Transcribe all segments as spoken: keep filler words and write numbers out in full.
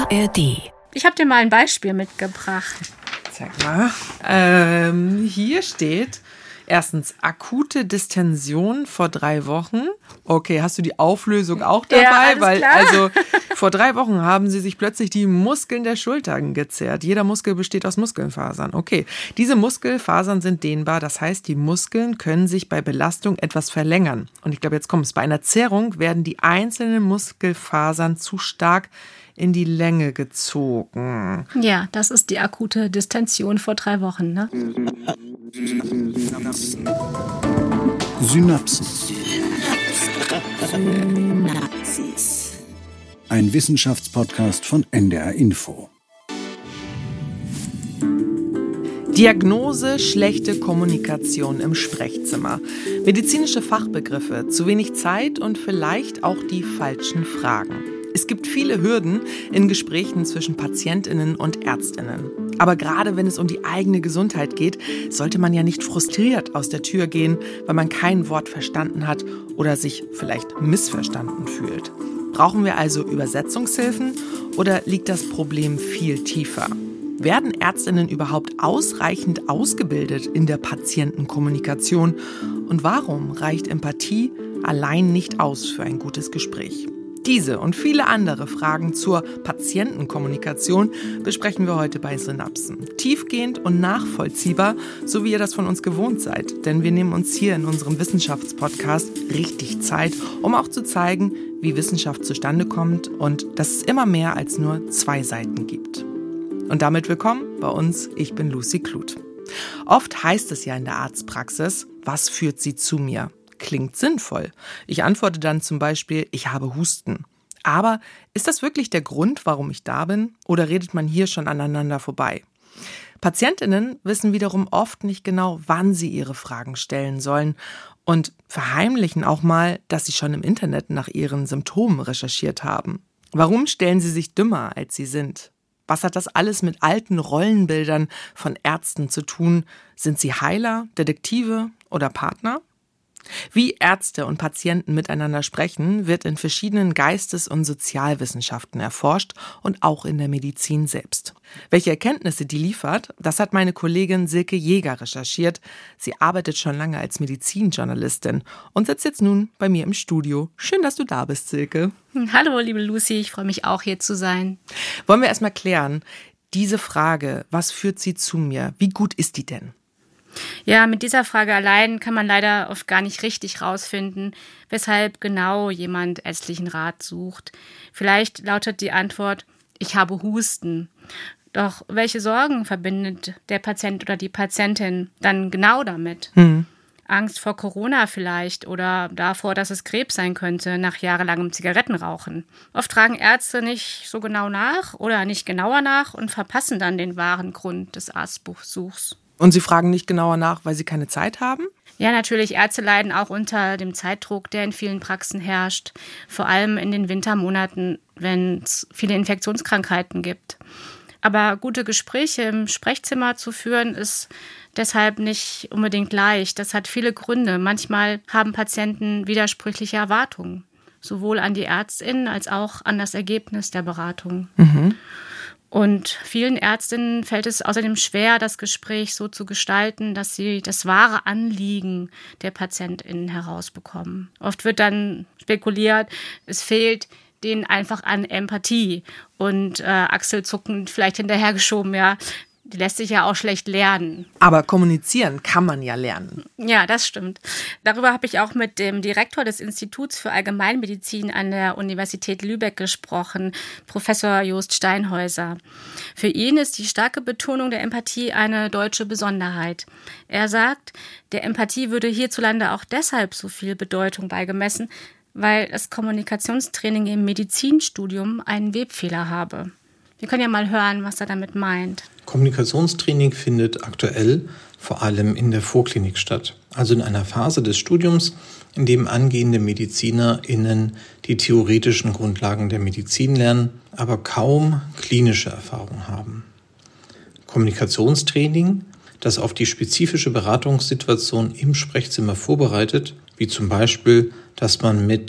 A R D. Ich habe dir mal ein Beispiel mitgebracht. Zeig mal. Ähm, hier steht erstens akute Distension vor drei Wochen. Okay, hast du die Auflösung auch dabei? Ja, alles Weil klar. also vor drei Wochen haben sie sich plötzlich die Muskeln der Schultern gezerrt. Jeder Muskel besteht aus Muskelfasern. Okay, diese Muskelfasern sind dehnbar. Das heißt, die Muskeln können sich bei Belastung etwas verlängern. Und ich glaube, jetzt kommt es. Bei einer Zerrung werden die einzelnen Muskelfasern zu stark in die Länge gezogen. Ja, das ist die akute Distension vor drei Wochen, ne? Synapsen. Ein Wissenschaftspodcast von N D R Info. Diagnose schlechte Kommunikation im Sprechzimmer. Medizinische Fachbegriffe, zu wenig Zeit und vielleicht auch die falschen Fragen. Es gibt viele Hürden in Gesprächen zwischen PatientInnen und ÄrztInnen. Aber gerade wenn es um die eigene Gesundheit geht, sollte man ja nicht frustriert aus der Tür gehen, weil man kein Wort verstanden hat oder sich vielleicht missverstanden fühlt. Brauchen wir also Übersetzungshilfen oder liegt das Problem viel tiefer? Werden ÄrztInnen überhaupt ausreichend ausgebildet in der Patientenkommunikation? Und warum reicht Empathie allein nicht aus für ein gutes Gespräch? Diese und viele andere Fragen zur Patientenkommunikation besprechen wir heute bei Synapsen. Tiefgehend und nachvollziehbar, so wie ihr das von uns gewohnt seid. Denn wir nehmen uns hier in unserem Wissenschaftspodcast richtig Zeit, um auch zu zeigen, wie Wissenschaft zustande kommt und dass es immer mehr als nur zwei Seiten gibt. Und damit willkommen bei uns, ich bin Lucy Kluth. Oft heißt es ja in der Arztpraxis, was führt Sie zu mir? Klingt sinnvoll. Ich antworte dann zum Beispiel, ich habe Husten. Aber ist das wirklich der Grund, warum ich da bin? Oder redet man hier schon aneinander vorbei? PatientInnen wissen wiederum oft nicht genau, wann sie ihre Fragen stellen sollen und verheimlichen auch mal, dass sie schon im Internet nach ihren Symptomen recherchiert haben. Warum stellen sie sich dümmer, als sie sind? Was hat das alles mit alten Rollenbildern von Ärzten zu tun? Sind sie Heiler, Detektive oder Partner? Wie Ärzte und Patienten miteinander sprechen, wird in verschiedenen Geistes- und Sozialwissenschaften erforscht und auch in der Medizin selbst. Welche Erkenntnisse die liefert, das hat meine Kollegin Silke Jäger recherchiert. Sie arbeitet schon lange als Medizinjournalistin und sitzt jetzt nun bei mir im Studio. Schön, dass du da bist, Silke. Hallo, liebe Lucy, ich freue mich auch, hier zu sein. Wollen wir erstmal klären, diese Frage, was führt sie zu mir, wie gut ist die denn? Ja, mit dieser Frage allein kann man leider oft gar nicht richtig rausfinden, weshalb genau jemand ärztlichen Rat sucht. Vielleicht lautet die Antwort, ich habe Husten. Doch welche Sorgen verbindet der Patient oder die Patientin dann genau damit? Hm. Angst vor Corona vielleicht oder davor, dass es Krebs sein könnte nach jahrelangem Zigarettenrauchen. Oft fragen Ärzte nicht so genau nach oder nicht genauer nach und verpassen dann den wahren Grund des Arztbesuchs. Und sie fragen nicht genauer nach, weil sie keine Zeit haben? Ja, natürlich. Ärzte leiden auch unter dem Zeitdruck, der in vielen Praxen herrscht. Vor allem in den Wintermonaten, wenn es viele Infektionskrankheiten gibt. Aber gute Gespräche im Sprechzimmer zu führen, ist deshalb nicht unbedingt leicht. Das hat viele Gründe. Manchmal haben Patienten widersprüchliche Erwartungen. Sowohl an die Ärztin als auch an das Ergebnis der Beratung. Mhm. Und vielen Ärztinnen fällt es außerdem schwer, das Gespräch so zu gestalten, dass sie das wahre Anliegen der PatientInnen herausbekommen. Oft wird dann spekuliert, es fehlt denen einfach an Empathie und äh, achselzuckend vielleicht hinterhergeschoben, ja. Die lässt sich ja auch schlecht lernen. Aber kommunizieren kann man ja lernen. Ja, das stimmt. Darüber habe ich auch mit dem Direktor des Instituts für Allgemeinmedizin an der Universität Lübeck gesprochen, Professor Jost Steinhäuser. Für ihn ist die starke Betonung der Empathie eine deutsche Besonderheit. Er sagt, der Empathie würde hierzulande auch deshalb so viel Bedeutung beigemessen, weil das Kommunikationstraining im Medizinstudium einen Webfehler habe. Wir können ja mal hören, was er damit meint. Kommunikationstraining findet aktuell vor allem in der Vorklinik statt, also in einer Phase des Studiums, in dem angehende MedizinerInnen die theoretischen Grundlagen der Medizin lernen, aber kaum klinische Erfahrung haben. Kommunikationstraining, das auf die spezifische Beratungssituation im Sprechzimmer vorbereitet, wie zum Beispiel, dass man mit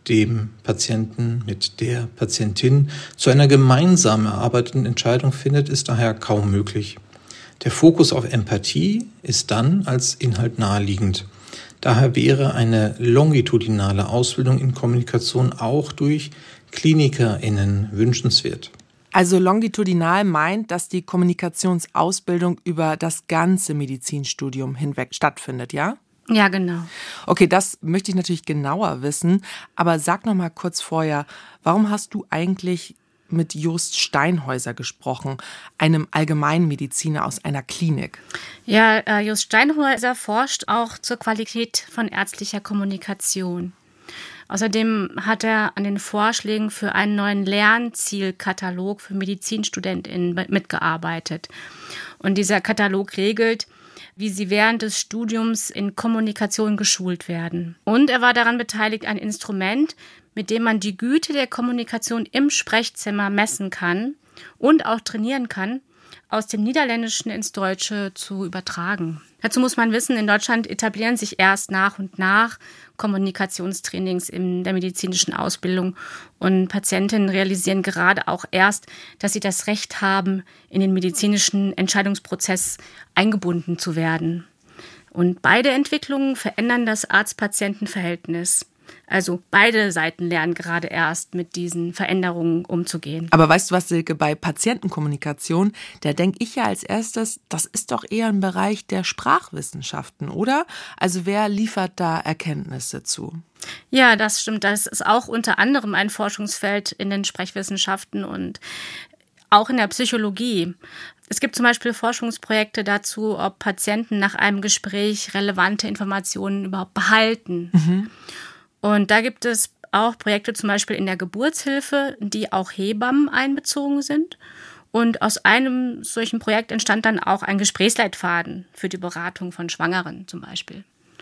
dem Patienten, mit der Patientin zu einer gemeinsam erarbeiteten Entscheidung findet, ist daher kaum möglich. Der Fokus auf Empathie ist dann als Inhalt naheliegend. Daher wäre eine longitudinale Ausbildung in Kommunikation auch durch KlinikerInnen wünschenswert. Also longitudinal meint, dass die Kommunikationsausbildung über das ganze Medizinstudium hinweg stattfindet, ja? Ja, genau. Okay, das möchte ich natürlich genauer wissen, aber sag noch mal kurz vorher, warum hast du eigentlich mit Jost Steinhäuser gesprochen, einem Allgemeinmediziner aus einer Klinik? Ja, äh, Jost Steinhäuser forscht auch zur Qualität von ärztlicher Kommunikation. Außerdem hat er an den Vorschlägen für einen neuen Lernzielkatalog für MedizinstudentInnen mitgearbeitet. Und dieser Katalog regelt, wie sie während des Studiums in Kommunikation geschult werden. Und er war daran beteiligt, ein Instrument, mit dem man die Güte der Kommunikation im Sprechzimmer messen kann und auch trainieren kann, aus dem Niederländischen ins Deutsche zu übertragen. Dazu muss man wissen, in Deutschland etablieren sich erst nach und nach Kommunikationstrainings in der medizinischen Ausbildung und Patientinnen realisieren gerade auch erst, dass sie das Recht haben, in den medizinischen Entscheidungsprozess eingebunden zu werden. Und beide Entwicklungen verändern das Arzt-Patienten-Verhältnis. Also beide Seiten lernen gerade erst, mit diesen Veränderungen umzugehen. Aber weißt du was, Silke, bei Patientenkommunikation, da denke ich ja als erstes, das ist doch eher ein Bereich der Sprachwissenschaften, oder? Also wer liefert da Erkenntnisse zu? Ja, das stimmt. Das ist auch unter anderem ein Forschungsfeld in den Sprechwissenschaften und auch in der Psychologie. Es gibt zum Beispiel Forschungsprojekte dazu, ob Patienten nach einem Gespräch relevante Informationen überhaupt behalten. Mhm. Und da gibt es auch Projekte zum Beispiel in der Geburtshilfe, die auch Hebammen einbezogen sind. Und aus einem solchen Projekt entstand dann auch ein Gesprächsleitfaden für die Beratung von Schwangeren zum Beispiel.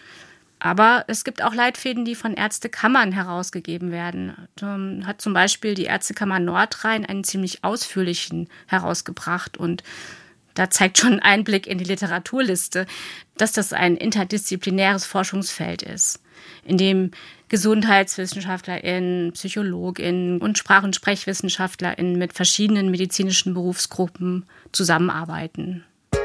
Aber es gibt auch Leitfäden, die von Ärztekammern herausgegeben werden. Da hat zum Beispiel die Ärztekammer Nordrhein einen ziemlich ausführlichen herausgebracht. Und da zeigt schon ein Einblick in die Literaturliste, dass das ein interdisziplinäres Forschungsfeld ist, in dem GesundheitswissenschaftlerInnen, PsychologInnen und Sprach- und SprechwissenschaftlerInnen mit verschiedenen medizinischen Berufsgruppen zusammenarbeiten.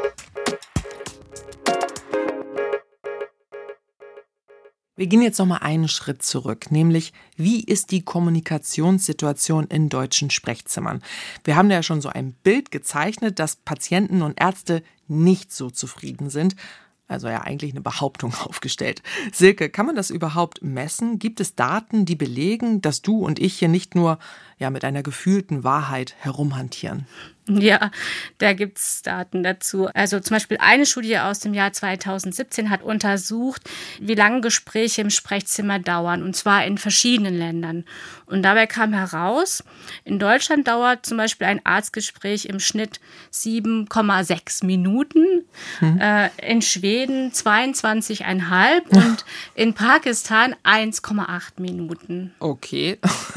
Wir gehen jetzt noch mal einen Schritt zurück, nämlich wie ist die Kommunikationssituation in deutschen Sprechzimmern? Wir haben da ja schon so ein Bild gezeichnet, dass Patienten und Ärzte nicht so zufrieden sind. Also ja eigentlich eine Behauptung aufgestellt. Silke, kann man das überhaupt messen? Gibt es Daten, die belegen, dass du und ich hier nicht nur ja, mit einer gefühlten Wahrheit herumhantieren? Ja, da gibt es Daten dazu. Also zum Beispiel eine Studie aus dem Jahr zweitausendsiebzehn hat untersucht, wie lange Gespräche im Sprechzimmer dauern, und zwar in verschiedenen Ländern. Und dabei kam heraus, in Deutschland dauert zum Beispiel ein Arztgespräch im Schnitt sieben Komma sechs Minuten, hm. äh, in Schweden zweiundzwanzig Komma fünf und in Pakistan eins Komma acht Minuten. Okay,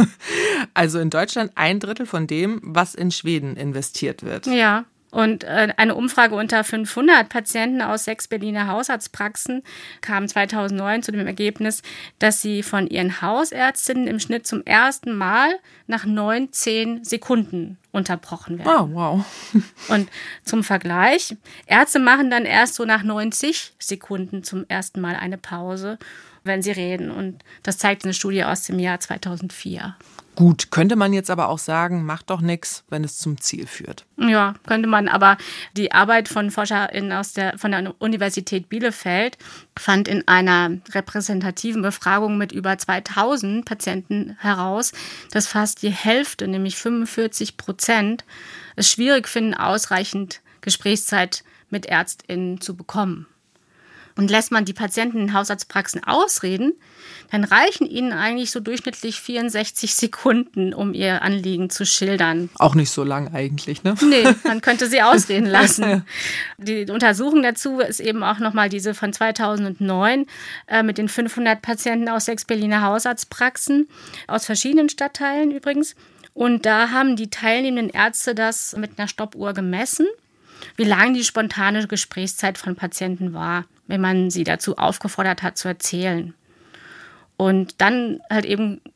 also in Deutschland ein Drittel von dem, was in Schweden investiert wird. Ja, und äh, eine Umfrage unter fünfhundert Patienten aus sechs Berliner Hausarztpraxen kam zweitausendneun zu dem Ergebnis, dass sie von ihren Hausärztinnen im Schnitt zum ersten Mal nach neunzehn Sekunden unterbrochen werden. Oh, wow. Und zum Vergleich, Ärzte machen dann erst so nach neunzig Sekunden zum ersten Mal eine Pause, wenn sie reden. Und das zeigt eine Studie aus dem Jahr zweitausendvier. Gut, könnte man jetzt aber auch sagen, macht doch nichts, wenn es zum Ziel führt. Ja, könnte man, aber die Arbeit von ForscherInnen aus der, von der Universität Bielefeld fand in einer repräsentativen Befragung mit über zweitausend Patienten heraus, dass fast die Hälfte, nämlich fünfundvierzig Prozent, es schwierig finden, ausreichend Gesprächszeit mit ÄrztInnen zu bekommen. Und lässt man die Patienten in Hausarztpraxen ausreden, dann reichen ihnen eigentlich so durchschnittlich vierundsechzig Sekunden, um ihr Anliegen zu schildern. Auch nicht so lang eigentlich, ne? Nee, man könnte sie ausreden lassen. Die Untersuchung dazu ist eben auch nochmal diese von zweitausendneun äh, mit den fünfhundert Patienten aus sechs Berliner Hausarztpraxen, aus verschiedenen Stadtteilen übrigens. Und da haben die teilnehmenden Ärzte das mit einer Stoppuhr gemessen, wie lang die spontane Gesprächszeit von Patienten war, wenn man sie dazu aufgefordert hat zu erzählen. Und dann halt eben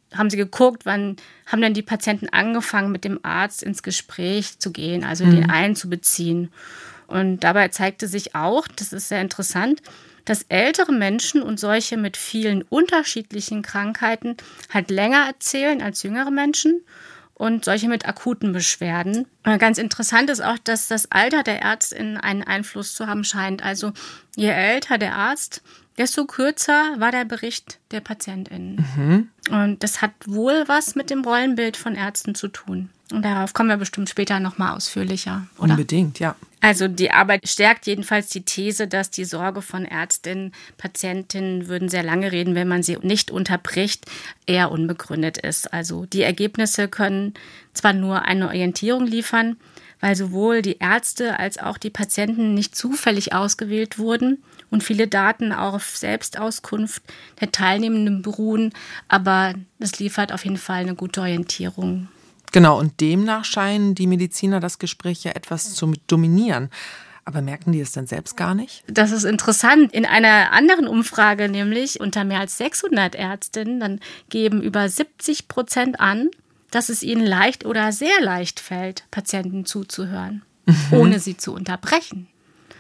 haben sie geguckt, wann haben denn die Patienten angefangen, mit dem Arzt ins Gespräch zu gehen, also mhm. den einzubeziehen. Und dabei zeigte sich auch, das ist sehr interessant, dass ältere Menschen und solche mit vielen unterschiedlichen Krankheiten halt länger erzählen als jüngere Menschen und solche mit akuten Beschwerden. Ganz interessant ist auch, dass das Alter der Ärztin einen Einfluss zu haben scheint. Also je älter der Arzt, desto kürzer war der Bericht der PatientInnen. Mhm. Und das hat wohl was mit dem Rollenbild von Ärzten zu tun. Und darauf kommen wir bestimmt später nochmal ausführlicher, oder? Unbedingt, ja. Also die Arbeit stärkt jedenfalls die These, dass die Sorge von Ärztinnen, Patientinnen würden sehr lange reden, wenn man sie nicht unterbricht, eher unbegründet ist. Also die Ergebnisse können zwar nur eine Orientierung liefern, weil sowohl die Ärzte als auch die Patienten nicht zufällig ausgewählt wurden und viele Daten auch auf Selbstauskunft der Teilnehmenden beruhen, aber es liefert auf jeden Fall eine gute Orientierung. Genau, und demnach scheinen die Mediziner das Gespräch ja etwas zu dominieren. Aber merken die es dann selbst gar nicht? Das ist interessant. In einer anderen Umfrage, nämlich unter mehr als sechshundert Ärztinnen, dann geben über siebzig Prozent an, dass es ihnen leicht oder sehr leicht fällt, Patienten zuzuhören, mhm. ohne sie zu unterbrechen.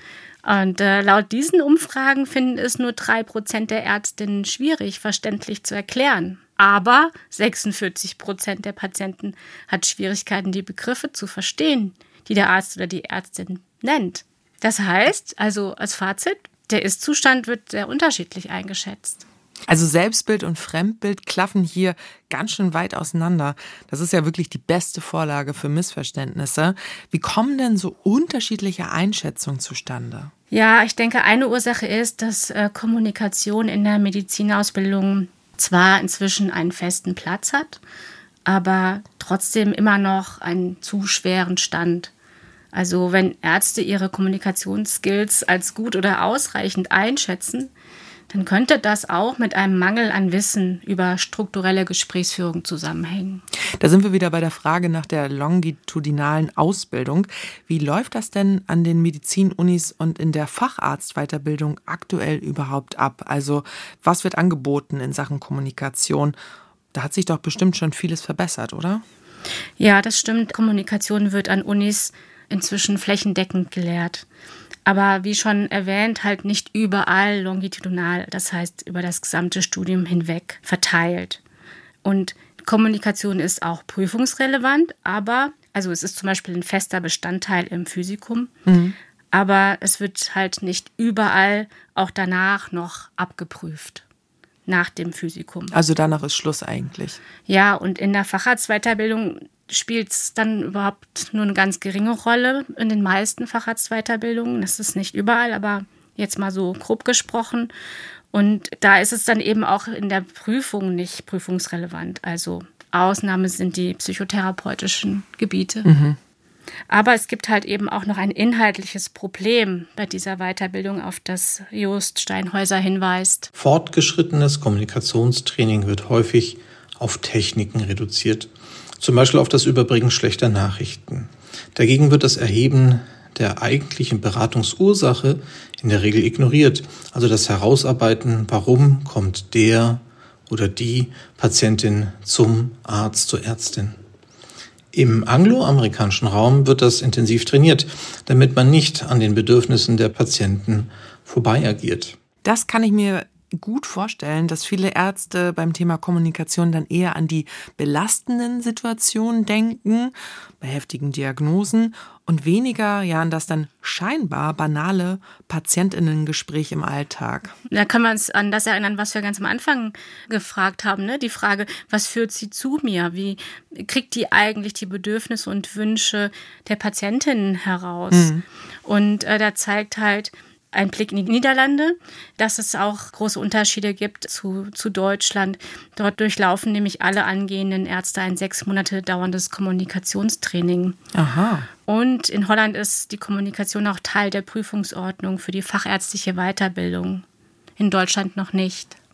Und äh, laut diesen Umfragen finden es nur drei Prozent der Ärztinnen schwierig, verständlich zu erklären. Aber sechsundvierzig Prozent der Patienten hat Schwierigkeiten, die Begriffe zu verstehen, die der Arzt oder die Ärztin nennt. Das heißt, also als Fazit, der Ist-Zustand wird sehr unterschiedlich eingeschätzt. Also Selbstbild und Fremdbild klaffen hier ganz schön weit auseinander. Das ist ja wirklich die beste Vorlage für Missverständnisse. Wie kommen denn so unterschiedliche Einschätzungen zustande? Ja, ich denke, eine Ursache ist, dass äh, Kommunikation in der Medizinausbildung zwar inzwischen einen festen Platz hat, aber trotzdem immer noch einen zu schweren Stand. Also wenn Ärzte ihre Kommunikationsskills als gut oder ausreichend einschätzen, dann könnte das auch mit einem Mangel an Wissen über strukturelle Gesprächsführung zusammenhängen. Da sind wir wieder bei der Frage nach der longitudinalen Ausbildung. Wie läuft das denn an den Medizinunis und in der Facharztweiterbildung aktuell überhaupt ab? Also was wird angeboten in Sachen Kommunikation? Da hat sich doch bestimmt schon vieles verbessert, oder? Ja, das stimmt. Kommunikation wird an Unis inzwischen flächendeckend gelehrt. Aber wie schon erwähnt, halt nicht überall longitudinal, das heißt über das gesamte Studium hinweg verteilt. Und Kommunikation ist auch prüfungsrelevant, aber, also es ist zum Beispiel ein fester Bestandteil im Physikum, mhm. aber es wird halt nicht überall auch danach noch abgeprüft, nach dem Physikum. Also danach ist Schluss eigentlich. Ja, und in der Facharztweiterbildung spielt es dann überhaupt nur eine ganz geringe Rolle in den meisten Facharztweiterbildungen. Das ist nicht überall, aber jetzt mal so grob gesprochen. Und da ist es dann eben auch in der Prüfung nicht prüfungsrelevant. Also Ausnahme sind die psychotherapeutischen Gebiete. Mhm. Aber es gibt halt eben auch noch ein inhaltliches Problem bei dieser Weiterbildung, auf das Joost Steinhäuser hinweist. Fortgeschrittenes Kommunikationstraining wird häufig auf Techniken reduziert. Zum Beispiel auf das Überbringen schlechter Nachrichten. Dagegen wird das Erheben der eigentlichen Beratungsursache in der Regel ignoriert. Also das Herausarbeiten, warum kommt der oder die Patientin zum Arzt, zur Ärztin. Im angloamerikanischen Raum wird das intensiv trainiert, damit man nicht an den Bedürfnissen der Patienten vorbei agiert. Das kann ich mir gut vorstellen, dass viele Ärzte beim Thema Kommunikation dann eher an die belastenden Situationen denken, bei heftigen Diagnosen und weniger ja an das dann scheinbar banale PatientInnen-Gespräch im Alltag. Da kann man uns an das erinnern, was wir ganz am Anfang gefragt haben, ne? Die Frage, was führt sie zu mir? Wie kriegt die eigentlich die Bedürfnisse und Wünsche der Patientinnen heraus? Mhm. Und äh, da zeigt halt ein Blick in die Niederlande, dass es auch große Unterschiede gibt zu, zu Deutschland. Dort durchlaufen nämlich alle angehenden Ärzte ein sechs Monate dauerndes Kommunikationstraining. Aha. Und in Holland ist die Kommunikation auch Teil der Prüfungsordnung für die fachärztliche Weiterbildung. In Deutschland noch nicht.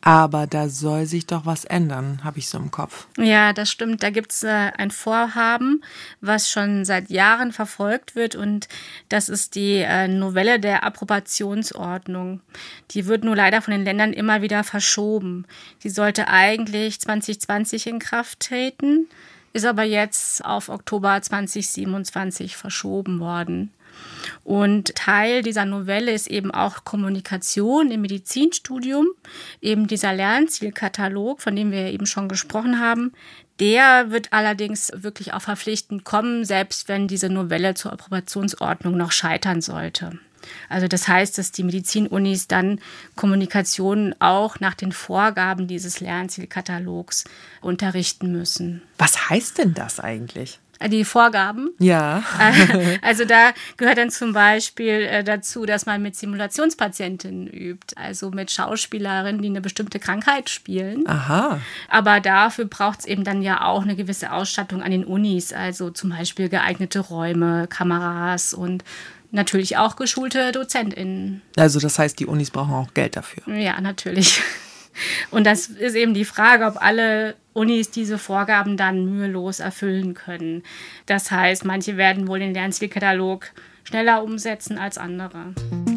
Aber da soll sich doch was ändern, habe ich so im Kopf. Ja, das stimmt. Da gibt es äh, ein Vorhaben, was schon seit Jahren verfolgt wird. Und das ist die äh, Novelle der Approbationsordnung. Die wird nur leider von den Ländern immer wieder verschoben. Die sollte eigentlich zwanzig zwanzig in Kraft treten, ist aber jetzt auf Oktober zwanzig siebenundzwanzig verschoben worden. Und Teil dieser Novelle ist eben auch Kommunikation im Medizinstudium, eben dieser Lernzielkatalog, von dem wir eben schon gesprochen haben. Der wird allerdings wirklich auch verpflichtend kommen, selbst wenn diese Novelle zur Approbationsordnung noch scheitern sollte. Also das heißt, dass die Medizinunis dann Kommunikation auch nach den Vorgaben dieses Lernzielkatalogs unterrichten müssen. Was heißt denn das eigentlich? Die Vorgaben? Ja. Also da gehört dann zum Beispiel dazu, dass man mit Simulationspatientinnen übt, also mit Schauspielerinnen, die eine bestimmte Krankheit spielen. Aha. Aber dafür braucht es eben dann ja auch eine gewisse Ausstattung an den Unis, also zum Beispiel geeignete Räume, Kameras und natürlich auch geschulte DozentInnen. Also das heißt, die Unis brauchen auch Geld dafür? Ja, natürlich. Und das ist eben die Frage, ob alle Unis diese Vorgaben dann mühelos erfüllen können. Das heißt, manche werden wohl den Lernzielkatalog schneller umsetzen als andere.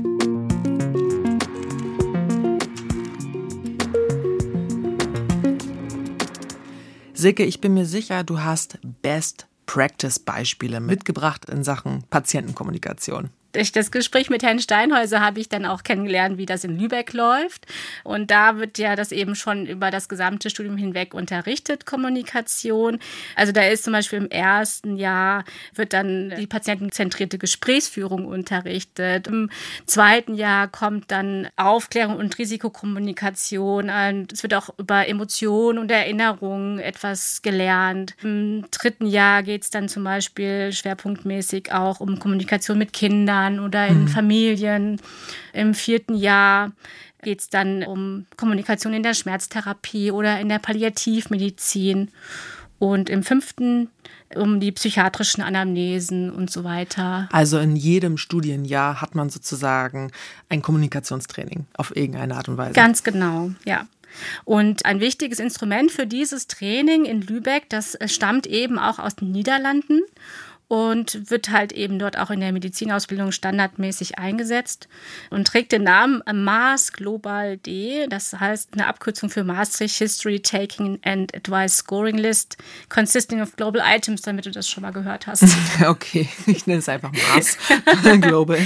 Silke, ich bin mir sicher, du hast Best-Practice-Beispiele mitgebracht in Sachen Patientenkommunikation. Durch das Gespräch mit Herrn Steinhäuser habe ich dann auch kennengelernt, wie das in Lübeck läuft. Und da wird ja das eben schon über das gesamte Studium hinweg unterrichtet, Kommunikation. Also da ist zum Beispiel im ersten Jahr wird dann die patientenzentrierte Gesprächsführung unterrichtet. Im zweiten Jahr kommt dann Aufklärung und Risikokommunikation. Und es wird auch über Emotionen und Erinnerungen etwas gelernt. Im dritten Jahr geht es dann zum Beispiel schwerpunktmäßig auch um Kommunikation mit Kindern oder in mhm. Familien. Im vierten Jahr geht es dann um Kommunikation in der Schmerztherapie oder in der Palliativmedizin. Und im fünften um die psychiatrischen Anamnesen und so weiter. Also in jedem Studienjahr hat man sozusagen ein Kommunikationstraining auf irgendeine Art und Weise. Ganz genau, ja. Und ein wichtiges Instrument für dieses Training in Lübeck, das stammt eben auch aus den Niederlanden und wird halt eben dort auch in der Medizinausbildung standardmäßig eingesetzt und trägt den Namen MAS Global D. Das heißt eine Abkürzung für Maastricht History Taking and Advice Scoring List, consisting of global items, damit du das schon mal gehört hast. Okay, ich nenne es einfach MAS Global.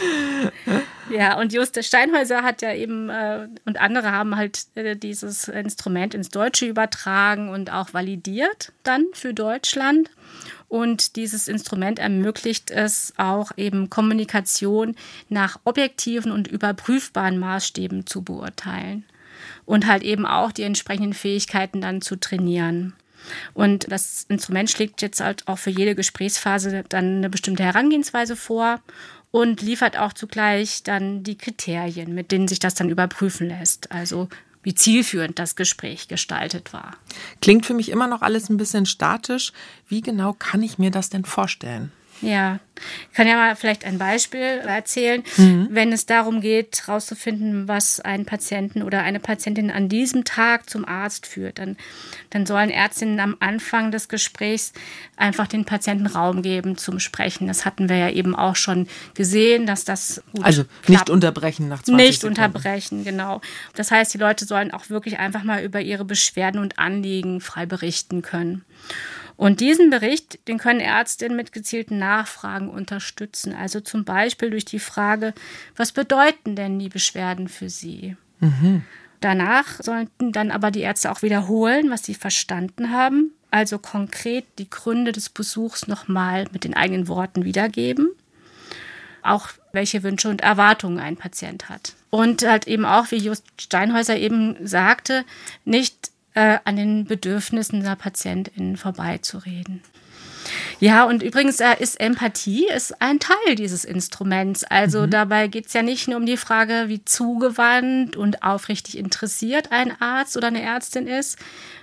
Ja, und Just Steinhäuser hat ja eben äh, und andere haben halt äh, dieses Instrument ins Deutsche übertragen und auch validiert dann für Deutschland. Und dieses Instrument ermöglicht es auch eben Kommunikation nach objektiven und überprüfbaren Maßstäben zu beurteilen und halt eben auch die entsprechenden Fähigkeiten dann zu trainieren. Und das Instrument schlägt jetzt halt auch für jede Gesprächsphase dann eine bestimmte Herangehensweise vor und liefert auch zugleich dann die Kriterien, mit denen sich das dann überprüfen lässt. Also wie zielführend das Gespräch gestaltet war. Klingt für mich immer noch alles ein bisschen statisch. Wie genau kann ich mir das denn vorstellen? Ja, ich kann ja mal vielleicht ein Beispiel erzählen. Mhm. Wenn es darum geht, herauszufinden, was einen Patienten oder eine Patientin an diesem Tag zum Arzt führt, dann, dann sollen Ärztinnen am Anfang des Gesprächs einfach den Patienten Raum geben zum Sprechen. Das hatten wir ja eben auch schon gesehen, dass das gut Also klappt. Nicht unterbrechen nach zwanzig Nicht Sekunden. unterbrechen, genau. Das heißt, die Leute sollen auch wirklich einfach mal über ihre Beschwerden und Anliegen frei berichten können. Und diesen Bericht, den können Ärztinnen mit gezielten Nachfragen unterstützen. Also zum Beispiel durch die Frage, was bedeuten denn die Beschwerden für Sie? Mhm. Danach sollten dann aber die Ärzte auch wiederholen, was sie verstanden haben. Also konkret die Gründe des Besuchs nochmal mit den eigenen Worten wiedergeben. Auch welche Wünsche und Erwartungen ein Patient hat. Und halt eben auch, wie Just Steinhäuser eben sagte, nicht an den Bedürfnissen der PatientInnen vorbeizureden. Ja, und übrigens äh, ist Empathie ist ein Teil dieses Instruments. Also mhm. dabei geht es ja nicht nur um die Frage, wie zugewandt und aufrichtig interessiert ein Arzt oder eine Ärztin ist.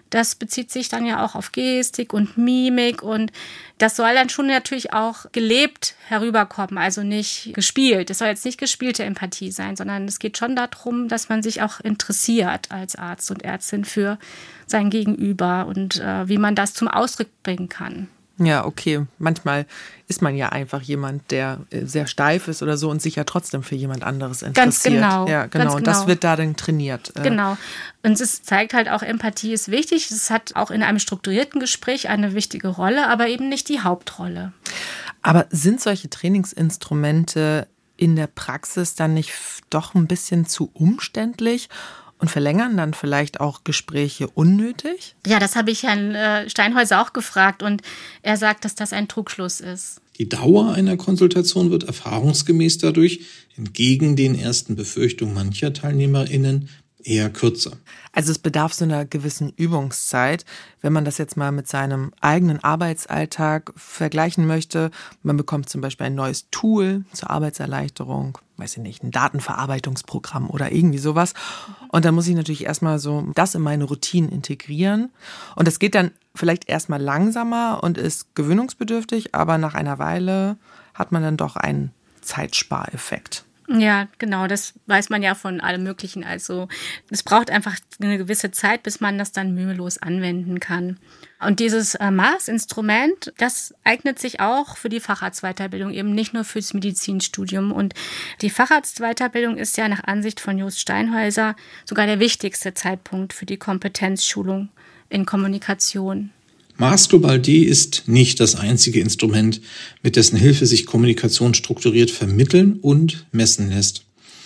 Das bezieht sich dann ja auch auf Gestik und Mimik und das soll dann schon natürlich auch gelebt herüberkommen, also nicht gespielt. Es soll jetzt nicht gespielte Empathie sein, sondern es geht schon darum, dass man sich auch interessiert als Arzt und Ärztin für sein Gegenüber und äh, wie man das zum Ausdruck bringen kann. Ja, okay. Manchmal ist man ja einfach jemand, der sehr steif ist oder so und sich ja trotzdem für jemand anderes interessiert. Ganz genau. Ja, genau. Ganz Und das genau. wird da dann trainiert. Genau. Und es zeigt halt auch, Empathie ist wichtig. Es hat auch in einem strukturierten Gespräch eine wichtige Rolle, aber eben nicht die Hauptrolle. Aber sind solche Trainingsinstrumente in der Praxis dann nicht doch ein bisschen zu umständlich? Und verlängern dann vielleicht auch Gespräche unnötig? Ja, das habe ich Herrn Steinhäuser auch gefragt und er sagt, dass das ein Trugschluss ist. Die Dauer einer Konsultation wird erfahrungsgemäß dadurch, entgegen den ersten Befürchtungen mancher TeilnehmerInnen, eher kürzer. Also es bedarf so einer gewissen Übungszeit. Wenn man das jetzt mal mit seinem eigenen Arbeitsalltag vergleichen möchte, man bekommt zum Beispiel ein neues Tool zur Arbeitserleichterung, weiß ich nicht, ein Datenverarbeitungsprogramm oder irgendwie sowas. Und dann muss ich natürlich erstmal so das in meine Routinen integrieren. Und das geht dann vielleicht erstmal langsamer und ist gewöhnungsbedürftig, aber nach einer Weile hat man dann doch einen Zeitspareffekt. Ja, genau, das weiß man ja von allem Möglichen. Also es braucht einfach eine gewisse Zeit, bis man das dann mühelos anwenden kann. Und dieses äh, Maßinstrument, das eignet sich auch für die Facharztweiterbildung, eben nicht nur fürs Medizinstudium. Und die Facharztweiterbildung ist ja nach Ansicht von Jost Steinhäuser sogar der wichtigste Zeitpunkt für die Kompetenzschulung in Kommunikation. Maß-Global D ist nicht das einzige Instrument, mit dessen Hilfe sich Kommunikation strukturiert vermitteln und messen lässt.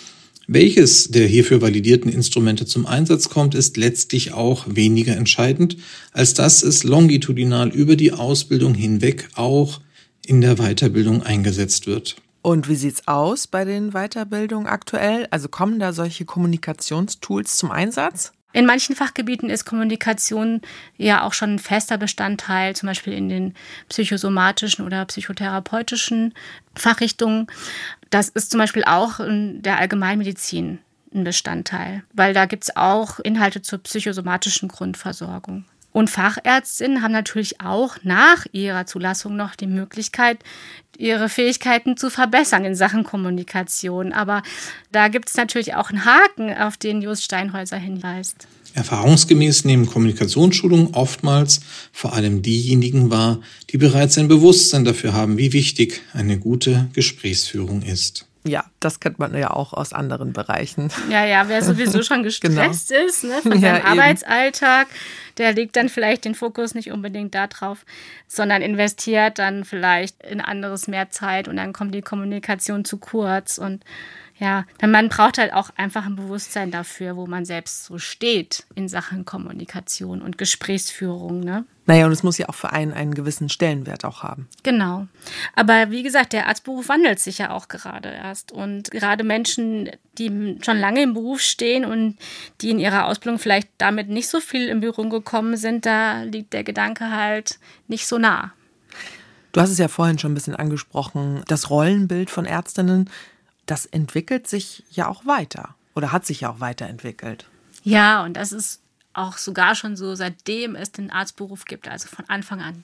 Welches der hierfür validierten Instrumente zum Einsatz kommt, ist letztlich auch weniger entscheidend, als dass es longitudinal über die Ausbildung hinweg auch in der Weiterbildung eingesetzt wird. Und wie sieht's aus bei den Weiterbildungen aktuell? Also kommen da solche Kommunikationstools zum Einsatz? In manchen Fachgebieten ist Kommunikation ja auch schon ein fester Bestandteil, zum Beispiel in den psychosomatischen oder psychotherapeutischen Fachrichtungen. Das ist zum Beispiel auch in der Allgemeinmedizin ein Bestandteil, weil da gibt es auch Inhalte zur psychosomatischen Grundversorgung. Und Fachärztinnen haben natürlich auch nach ihrer Zulassung noch die Möglichkeit, ihre Fähigkeiten zu verbessern in Sachen Kommunikation. Aber da gibt es natürlich auch einen Haken, auf den Jost Steinhäuser hinweist. Erfahrungsgemäß nehmen Kommunikationsschulungen oftmals vor allem diejenigen wahr, die bereits ein Bewusstsein dafür haben, wie wichtig eine gute Gesprächsführung ist. Ja, das kennt man ja auch aus anderen Bereichen. Ja, ja, wer sowieso schon gestresst genau. ist, ne, von seinem ja, Arbeitsalltag, der legt dann vielleicht den Fokus nicht unbedingt darauf, sondern investiert dann vielleicht in anderes mehr Zeit und dann kommt die Kommunikation zu kurz. Und ja, man braucht halt auch einfach ein Bewusstsein dafür, wo man selbst so steht in Sachen Kommunikation und Gesprächsführung, ne? Naja, und es muss ja auch für einen einen gewissen Stellenwert auch haben. Genau. Aber wie gesagt, der Arztberuf wandelt sich ja auch gerade erst. Und gerade Menschen, die schon lange im Beruf stehen und die in ihrer Ausbildung vielleicht damit nicht so viel in Berührung gekommen sind, da liegt der Gedanke halt nicht so nah. Du hast es ja vorhin schon ein bisschen angesprochen, das Rollenbild von Ärztinnen, das entwickelt sich ja auch weiter oder hat sich ja auch weiterentwickelt. Ja, und das ist auch sogar schon so, seitdem es den Arztberuf gibt, also von Anfang an.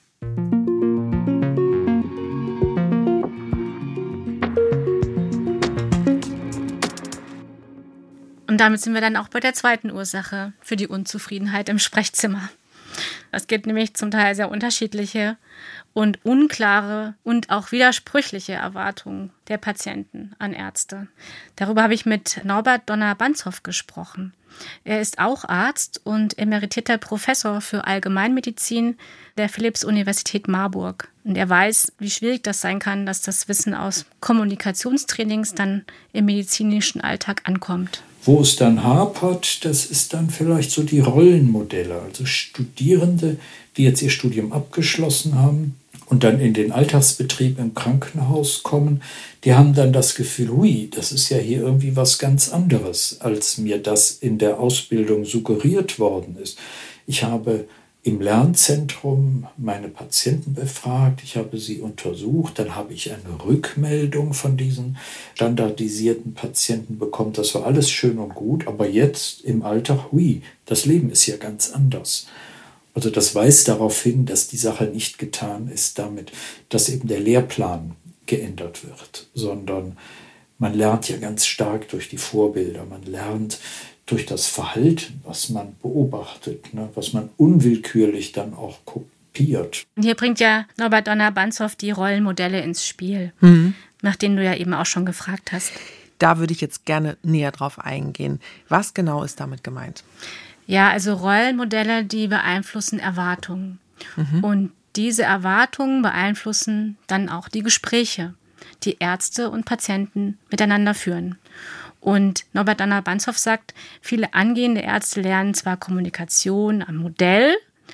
Und damit sind wir dann auch bei der zweiten Ursache für die Unzufriedenheit im Sprechzimmer. Es gibt nämlich zum Teil sehr unterschiedliche und unklare und auch widersprüchliche Erwartungen der Patienten an Ärzte. Darüber habe ich mit Norbert Donner-Banzhoff gesprochen. Er ist auch Arzt und emeritierter Professor für Allgemeinmedizin der Philipps-Universität Marburg. Und er weiß, wie schwierig das sein kann, dass das Wissen aus Kommunikationstrainings dann im medizinischen Alltag ankommt. Wo es dann hapert, das ist dann vielleicht so die Rollenmodelle. Also Studierende, die jetzt ihr Studium abgeschlossen haben und dann in den Alltagsbetrieb im Krankenhaus kommen, die haben dann das Gefühl, hui, das ist ja hier irgendwie was ganz anderes, als mir das in der Ausbildung suggeriert worden ist. Ich habe im Lernzentrum meine Patienten befragt, ich habe sie untersucht, dann habe ich eine Rückmeldung von diesen standardisierten Patienten bekommen. Das war alles schön und gut, aber jetzt im Alltag, hui, das Leben ist ja ganz anders. Also das weist darauf hin, dass die Sache nicht getan ist damit, dass eben der Lehrplan geändert wird, sondern man lernt ja ganz stark durch die Vorbilder, man lernt durch das Verhalten, was man beobachtet, ne, was man unwillkürlich dann auch kopiert. Hier bringt ja Norbert Donner-Banzhoff die Rollenmodelle ins Spiel, mhm. nach denen du ja eben auch schon gefragt hast. Da würde ich jetzt gerne näher drauf eingehen. Was genau ist damit gemeint? Ja, also Rollenmodelle, die beeinflussen Erwartungen. Mhm. Und diese Erwartungen beeinflussen dann auch die Gespräche, die Ärzte und Patienten miteinander führen. Und Norbert Donner-Banzhoff sagt, viele angehende Ärzte lernen zwar Kommunikation am Modell,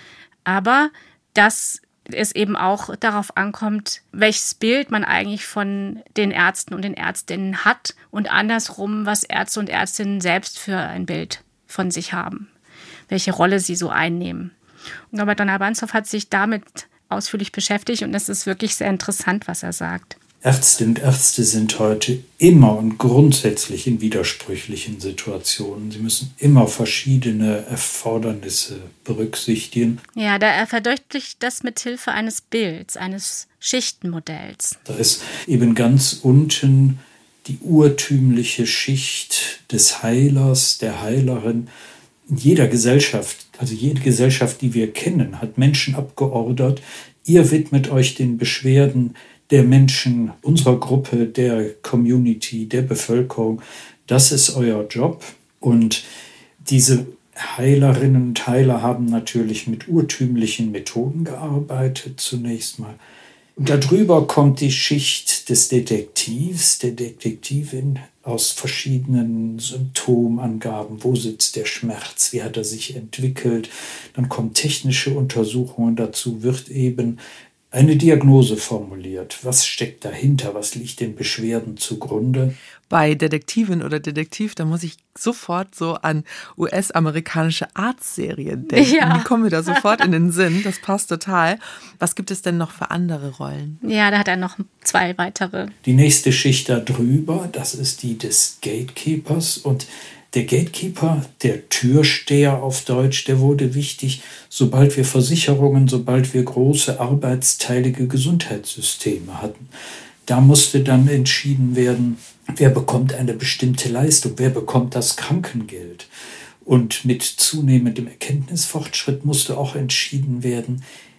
aber dass es eben auch darauf ankommt, welches Bild man eigentlich von den Ärzten und den Ärztinnen hat und andersrum, was Ärzte und Ärztinnen selbst für ein Bild von sich haben, welche Rolle sie so einnehmen. Und Norbert Donner-Banzhoff hat sich damit ausführlich beschäftigt und es ist wirklich sehr interessant, was er sagt. Ärzte und Ärzte sind heute immer und grundsätzlich in widersprüchlichen Situationen. Sie müssen immer verschiedene Erfordernisse berücksichtigen. Ja, da er verdeutlicht das mit Hilfe eines Bilds, eines Schichtenmodells. Da ist eben ganz unten die urtümliche Schicht des Heilers, der Heilerin. In jeder Gesellschaft, also jede Gesellschaft, die wir kennen, hat Menschen abgeordert, ihr widmet euch den Beschwerden der Menschen, unserer Gruppe, der Community, der Bevölkerung. Das ist euer Job. Und diese Heilerinnen und Heiler haben natürlich mit urtümlichen Methoden gearbeitet, zunächst mal. Und darüber kommt die Schicht des Detektivs, der Detektivin aus verschiedenen Symptomangaben. Wo sitzt der Schmerz? Wie hat er sich entwickelt? Dann kommen technische Untersuchungen dazu, wird eben eine Diagnose formuliert. Was steckt dahinter? Was liegt den Beschwerden zugrunde? Bei Detektivin oder Detektiv, da muss ich sofort so an U S-amerikanische Arztserien denken. Ja. Die kommen mir da sofort in den Sinn. Das passt total. Was gibt es denn noch für andere Rollen? Ja, da hat er noch zwei weitere. Die nächste Schicht da drüber, das ist die des Gatekeepers. Und der Gatekeeper, der Türsteher auf Deutsch, der wurde wichtig, sobald wir Versicherungen, sobald wir große arbeitsteilige Gesundheitssysteme hatten. Da musste dann entschieden werden, wer bekommt eine bestimmte Leistung, wer bekommt das Krankengeld. Und mit zunehmendem Erkenntnisfortschritt musste auch entschieden werden,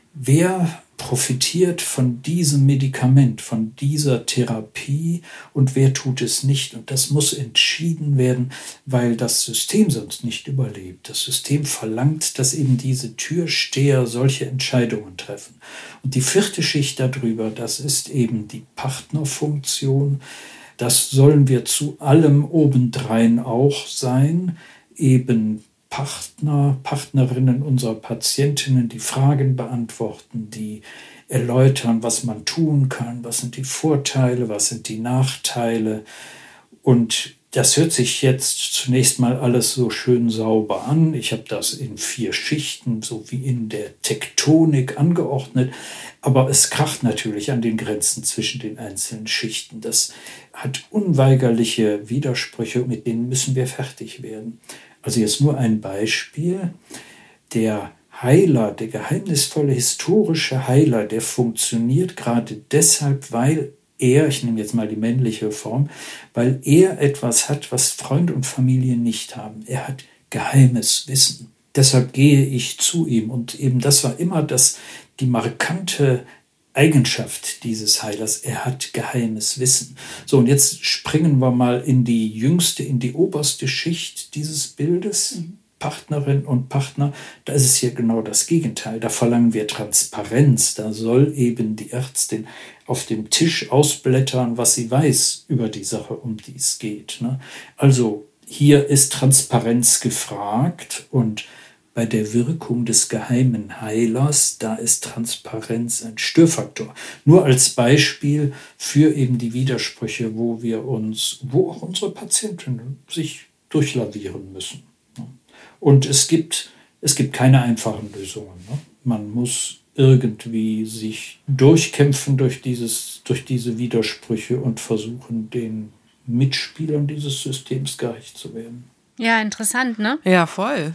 wer profitiert von diesem Medikament, von dieser Therapie und wer tut es nicht. Und das muss entschieden werden, weil das System sonst nicht überlebt. Das System verlangt, dass eben diese Türsteher solche Entscheidungen treffen. Und die vierte Schicht darüber, das ist eben die Partnerfunktion. Das sollen wir zu allem obendrein auch sein, eben Partner, Partnerinnen unserer Patientinnen, die Fragen beantworten, die erläutern, was man tun kann, was sind die Vorteile, was sind die Nachteile. Und das hört sich jetzt zunächst mal alles so schön sauber an. Ich habe das in vier Schichten, so wie in der Tektonik angeordnet. Aber es kracht natürlich an den Grenzen zwischen den einzelnen Schichten. Das hat unweigerliche Widersprüche, mit denen müssen wir fertig werden. Also jetzt nur ein Beispiel. Der Heiler, der geheimnisvolle historische Heiler, der funktioniert gerade deshalb, weil er, ich nehme jetzt mal die männliche Form, weil er etwas hat, was Freund und Familie nicht haben. Er hat geheimes Wissen. Deshalb gehe ich zu ihm. Und eben das war immer das, die markante Eigenschaft dieses Heilers. Er hat geheimes Wissen. So, und jetzt springen wir mal in die jüngste, in die oberste Schicht dieses Bildes. Partnerin und Partner, da ist es hier genau das Gegenteil. Da verlangen wir Transparenz. Da soll eben die Ärztin auf dem Tisch ausblättern, was sie weiß über die Sache, um die es geht. Also hier ist Transparenz gefragt und bei der Wirkung des geheimen Heilers, da ist Transparenz ein Störfaktor. Nur als Beispiel für eben die Widersprüche, wo wir uns, wo auch unsere Patienten sich durchlavieren müssen. Und es gibt, es gibt keine einfachen Lösungen. Man muss irgendwie sich durchkämpfen durch dieses, durch diese Widersprüche und versuchen, den Mitspielern dieses Systems gerecht zu werden. Ja, interessant, ne? Ja, voll.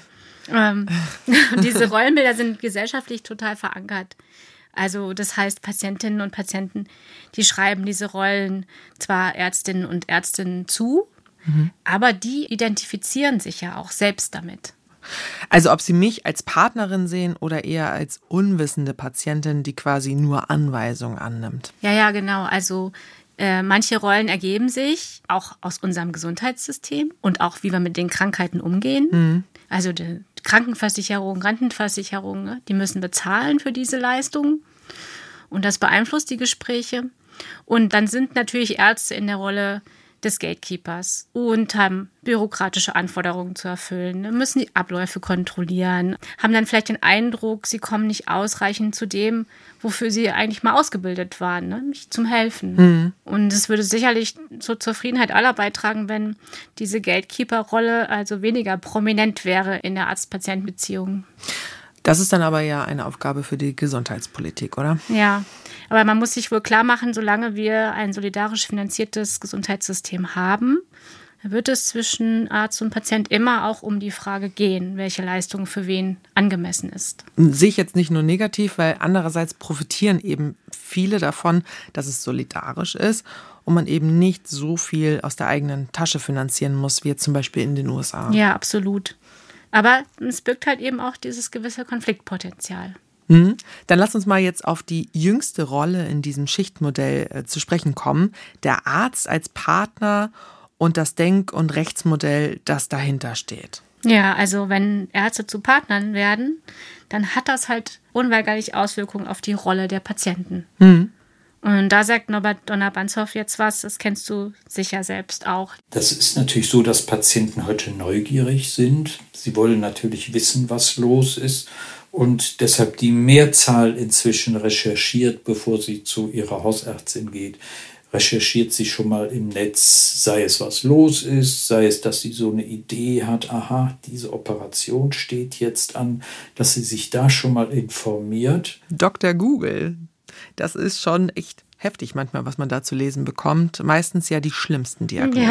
Ähm, diese Rollenbilder sind gesellschaftlich total verankert. Also das heißt, Patientinnen und Patienten, die schreiben diese Rollen zwar Ärztinnen und Ärztinnen zu, mhm. aber die identifizieren sich ja auch selbst damit. Also ob sie mich als Partnerin sehen oder eher als unwissende Patientin, die quasi nur Anweisungen annimmt. Ja, ja, genau. Also äh, manche Rollen ergeben sich auch aus unserem Gesundheitssystem und auch, wie wir mit den Krankheiten umgehen. Mhm. Also die Krankenversicherung, Rentenversicherung, ne, die müssen bezahlen für diese Leistungen. Und das beeinflusst die Gespräche. Und dann sind natürlich Ärzte in der Rolle des Gatekeepers und haben bürokratische Anforderungen zu erfüllen, müssen die Abläufe kontrollieren, haben dann vielleicht den Eindruck, sie kommen nicht ausreichend zu dem, wofür sie eigentlich mal ausgebildet waren, ne? Nämlich zum Helfen. Mhm. Und es würde sicherlich zur Zufriedenheit aller beitragen, wenn diese Gatekeeper-Rolle also weniger prominent wäre in der Arzt-Patient-Beziehung. Das ist dann aber ja eine Aufgabe für die Gesundheitspolitik, oder? Ja, aber man muss sich wohl klar machen, solange wir ein solidarisch finanziertes Gesundheitssystem haben, wird es zwischen Arzt und Patient immer auch um die Frage gehen, welche Leistung für wen angemessen ist. Sehe ich jetzt nicht nur negativ, weil andererseits profitieren eben viele davon, dass es solidarisch ist und man eben nicht so viel aus der eigenen Tasche finanzieren muss, wie jetzt zum Beispiel in den U S A. Ja, absolut. Aber es birgt halt eben auch dieses gewisse Konfliktpotenzial. Mhm. Dann lass uns mal jetzt auf die jüngste Rolle in diesem Schichtmodell äh, zu sprechen kommen. Der Arzt als Partner und das Denk- und Rechtsmodell, das dahinter steht. Ja, also wenn Ärzte zu Partnern werden, dann hat das halt unweigerlich Auswirkungen auf die Rolle der Patienten. Mhm. Und da sagt Norbert Donner-Banzhoff jetzt was, das kennst du sicher selbst auch. Das ist natürlich so, dass Patienten heute neugierig sind. Sie wollen natürlich wissen, was los ist. Und deshalb die Mehrzahl inzwischen recherchiert, bevor sie zu ihrer Hausärztin geht. Recherchiert sie schon mal im Netz, sei es was los ist, sei es, dass sie so eine Idee hat, aha, diese Operation steht jetzt an, dass sie sich da schon mal informiert. Doktor Google. Das ist schon echt heftig manchmal, was man da zu lesen bekommt. Meistens ja die schlimmsten Diagnosen.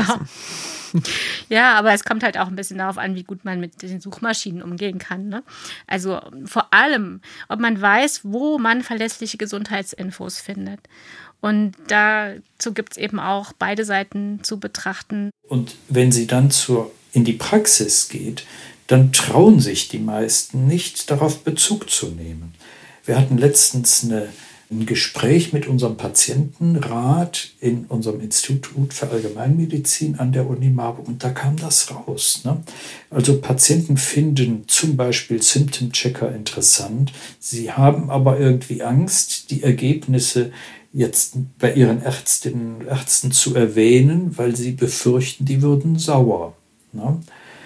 Ja. Ja, aber es kommt halt auch ein bisschen darauf an, wie gut man mit den Suchmaschinen umgehen kann. Ne? Also vor allem, ob man weiß, wo man verlässliche Gesundheitsinfos findet. Und dazu gibt es eben auch beide Seiten zu betrachten. Und wenn sie dann zur, in die Praxis geht, dann trauen sich die meisten nicht, darauf Bezug zu nehmen. Wir hatten letztens eine ein Gespräch mit unserem Patientenrat in unserem Institut für Allgemeinmedizin an der Uni Marburg und da kam das raus. Ne? Also Patienten finden zum Beispiel Symptom-Checker interessant, sie haben aber irgendwie Angst, die Ergebnisse jetzt bei ihren Ärztinnen und Ärzten zu erwähnen, weil sie befürchten, die würden sauer. Ne?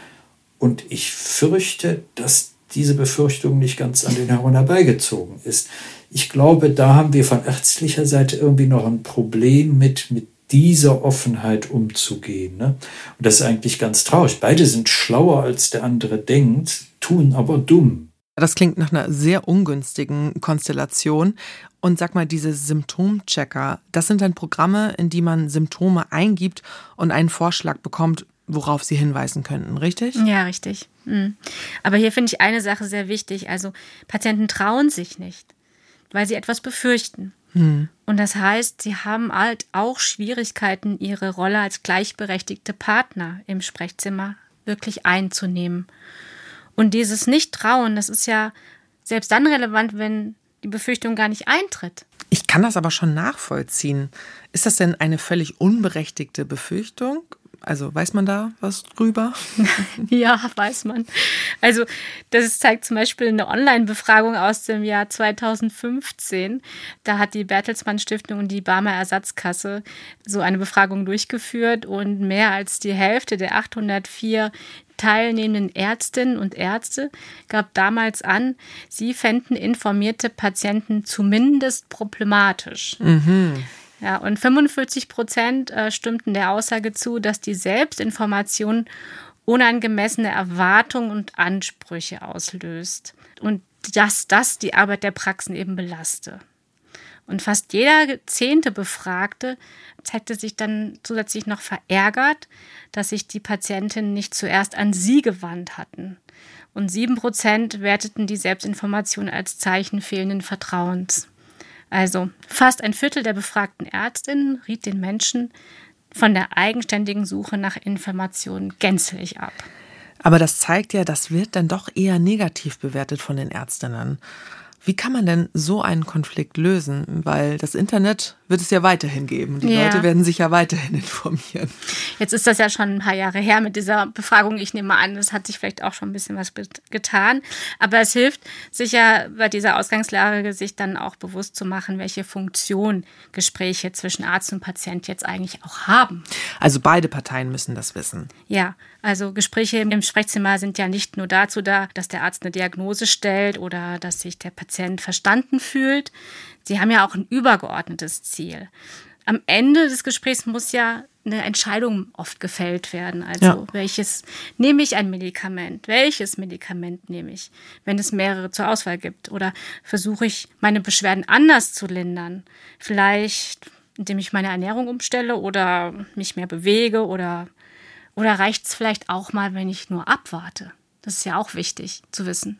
Und ich fürchte, dass diese Befürchtung nicht ganz an den Haaren herbeigezogen ist. Ich glaube, da haben wir von ärztlicher Seite irgendwie noch ein Problem mit, mit dieser Offenheit umzugehen. Ne? Und das ist eigentlich ganz traurig. Beide sind schlauer, als der andere denkt, tun aber dumm. Das klingt nach einer sehr ungünstigen Konstellation. Und sag mal, diese Symptomchecker, das sind dann Programme, in die man Symptome eingibt und einen Vorschlag bekommt, worauf sie hinweisen könnten, richtig? Ja, richtig. Mhm. Aber hier finde ich eine Sache sehr wichtig. Also Patienten trauen sich nicht, weil sie etwas befürchten. Mhm. Und das heißt, sie haben halt auch Schwierigkeiten, ihre Rolle als gleichberechtigte Partner im Sprechzimmer wirklich einzunehmen. Und dieses Nicht-Trauen, das ist ja selbst dann relevant, wenn die Befürchtung gar nicht eintritt. Ich kann das aber schon nachvollziehen. Ist das denn eine völlig unberechtigte Befürchtung? Also weiß man da was drüber? Ja, weiß man. Also das zeigt zum Beispiel eine Online-Befragung aus dem Jahr zweitausendfünfzehn. Da hat die Bertelsmann Stiftung und die Barmer Ersatzkasse so eine Befragung durchgeführt und mehr als die Hälfte der achthundertvier teilnehmenden Ärztinnen und Ärzte gab damals an, sie fänden informierte Patienten zumindest problematisch. Mhm. Ja, und fünfundvierzig Prozent äh, stimmten der Aussage zu, dass die Selbstinformation unangemessene Erwartungen und Ansprüche auslöst und dass das die Arbeit der Praxen eben belaste. Und fast jeder zehnte Befragte zeigte sich dann zusätzlich noch verärgert, dass sich die Patientinnen nicht zuerst an sie gewandt hatten Und sieben Prozent werteten die Selbstinformation als Zeichen fehlenden Vertrauens. Also fast ein Viertel der befragten Ärztinnen riet den Menschen von der eigenständigen Suche nach Informationen gänzlich ab. Aber das zeigt ja, das wird dann doch eher negativ bewertet von den Ärztinnen. Wie kann man denn so einen Konflikt lösen? Weil das Internet wird es ja weiterhin geben. Die ja. Leute werden sich ja weiterhin informieren. Jetzt ist das ja schon ein paar Jahre her mit dieser Befragung. Ich nehme an, es hat sich vielleicht auch schon ein bisschen was getan. Aber es hilft, sich ja bei dieser Ausgangslage sich dann auch bewusst zu machen, welche Funktion Gespräche zwischen Arzt und Patient jetzt eigentlich auch haben. Also beide Parteien müssen das wissen. Ja, also Gespräche im Sprechzimmer sind ja nicht nur dazu da, dass der Arzt eine Diagnose stellt oder dass sich der Patient verstanden fühlt. Sie haben ja auch ein übergeordnetes Ziel. Am Ende des Gesprächs muss ja eine Entscheidung oft gefällt werden. Also ja. welches nehme ich ein Medikament? Welches Medikament nehme ich, wenn es mehrere zur Auswahl gibt? Oder versuche ich, meine Beschwerden anders zu lindern? Vielleicht, indem ich meine Ernährung umstelle oder mich mehr bewege oder Oder reicht es vielleicht auch mal, wenn ich nur abwarte? Das ist ja auch wichtig zu wissen.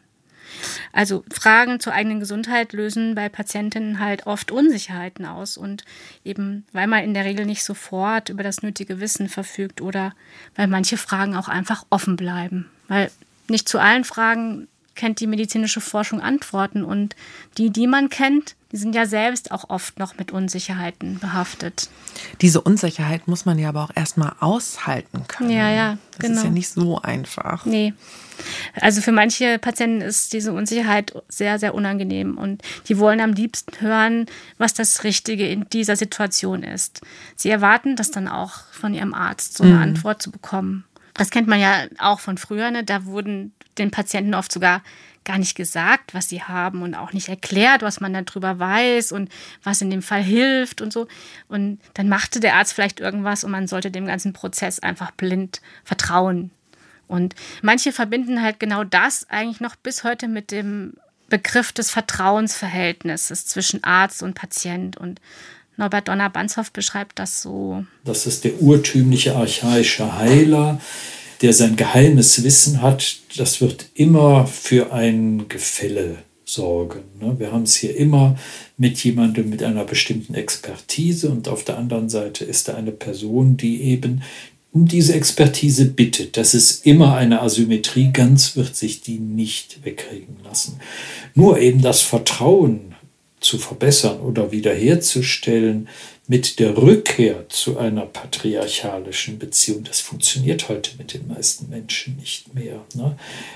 Also Fragen zur eigenen Gesundheit lösen bei Patientinnen halt oft Unsicherheiten aus. Und eben, weil man in der Regel nicht sofort über das nötige Wissen verfügt oder weil manche Fragen auch einfach offen bleiben. Weil nicht zu allen Fragen kennt die medizinische Forschung Antworten. Und die, die man kennt, die sind ja selbst auch oft noch mit Unsicherheiten behaftet. Diese Unsicherheit muss man ja aber auch erstmal aushalten können. Ja, ja, das genau. ist ja nicht so einfach. Nee. Also für manche Patienten ist diese Unsicherheit sehr, sehr unangenehm. Und die wollen am liebsten hören, was das Richtige in dieser Situation ist. Sie erwarten das dann auch von ihrem Arzt, so eine mhm. Antwort zu bekommen. Das kennt man ja auch von früher, ne? Da wurden den Patienten oft sogar gar nicht gesagt, was sie haben und auch nicht erklärt, was man darüber weiß und was in dem Fall hilft und so. Und dann machte der Arzt vielleicht irgendwas und man sollte dem ganzen Prozess einfach blind vertrauen. Und manche verbinden halt genau das eigentlich noch bis heute mit dem Begriff des Vertrauensverhältnisses zwischen Arzt und Patient. Und Norbert Donner-Banzhoff beschreibt das so. Das ist der urtümliche archaische Heiler, der sein geheimes Wissen hat. Das wird immer für ein Gefälle sorgen. Wir haben es hier immer mit jemandem mit einer bestimmten Expertise und auf der anderen Seite ist da eine Person, die eben um diese Expertise bittet. Das ist immer eine Asymmetrie, ganz wird sich die nicht wegkriegen lassen. Nur eben das Vertrauen zu verbessern oder wiederherzustellen mit der Rückkehr zu einer patriarchalischen Beziehung, das funktioniert heute mit den meisten Menschen nicht mehr. Ne?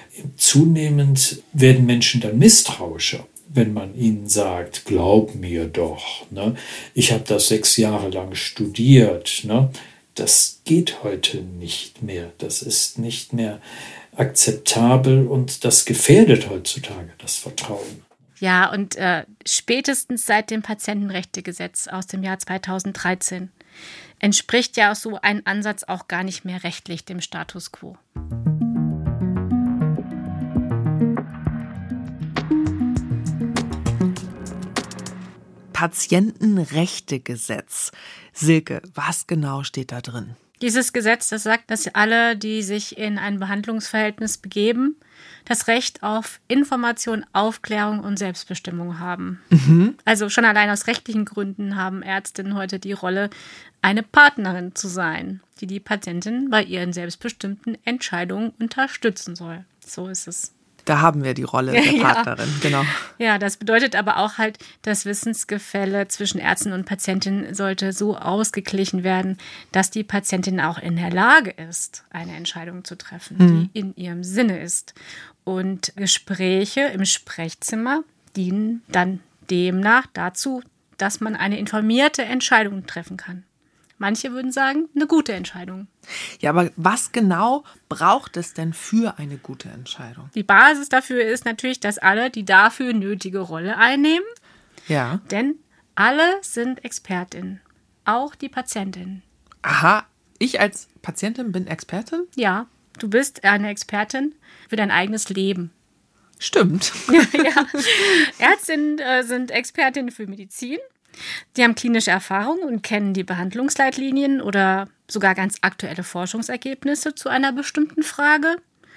Zunehmend werden Menschen dann misstrauischer, wenn man ihnen sagt, glaub mir doch, ne? Ich habe das sechs Jahre lang studiert. Ne? Das geht heute nicht mehr. Das ist nicht mehr akzeptabel und das gefährdet heutzutage das Vertrauen. Ja, und äh, spätestens seit dem Patientenrechtegesetz aus dem Jahr zweitausenddreizehn entspricht ja so ein Ansatz auch gar nicht mehr rechtlich dem Status quo. Patientenrechtegesetz. Silke, was genau steht da drin? Dieses Gesetz, das sagt, dass alle, die sich in ein Behandlungsverhältnis begeben, das Recht auf Information, Aufklärung und Selbstbestimmung haben. Mhm. Also schon allein aus rechtlichen Gründen haben Ärztinnen heute die Rolle, eine Partnerin zu sein, die die Patientin bei ihren selbstbestimmten Entscheidungen unterstützen soll. So ist es. Da haben wir die Rolle der Partnerin, ja. Genau. Ja, das bedeutet aber auch halt, das Wissensgefälle zwischen Ärzten und Patientinnen sollte so ausgeglichen werden, dass die Patientin auch in der Lage ist, eine Entscheidung zu treffen, mhm. die in ihrem Sinne ist. Und Gespräche im Sprechzimmer dienen dann demnach dazu, dass man eine informierte Entscheidung treffen kann. Manche würden sagen, eine gute Entscheidung. Ja, aber was genau braucht es denn für eine gute Entscheidung? Die Basis dafür ist natürlich, dass alle die dafür nötige Rolle einnehmen. Ja. Denn alle sind Expertinnen, auch die Patientin. Aha, ich als Patientin bin Expertin? Ja, du bist eine Expertin für dein eigenes Leben. Stimmt. Ja. Ärztinnen äh, sind Expertinnen für Medizin. Die haben klinische Erfahrung und kennen die Behandlungsleitlinien oder sogar ganz aktuelle Forschungsergebnisse zu einer bestimmten Frage.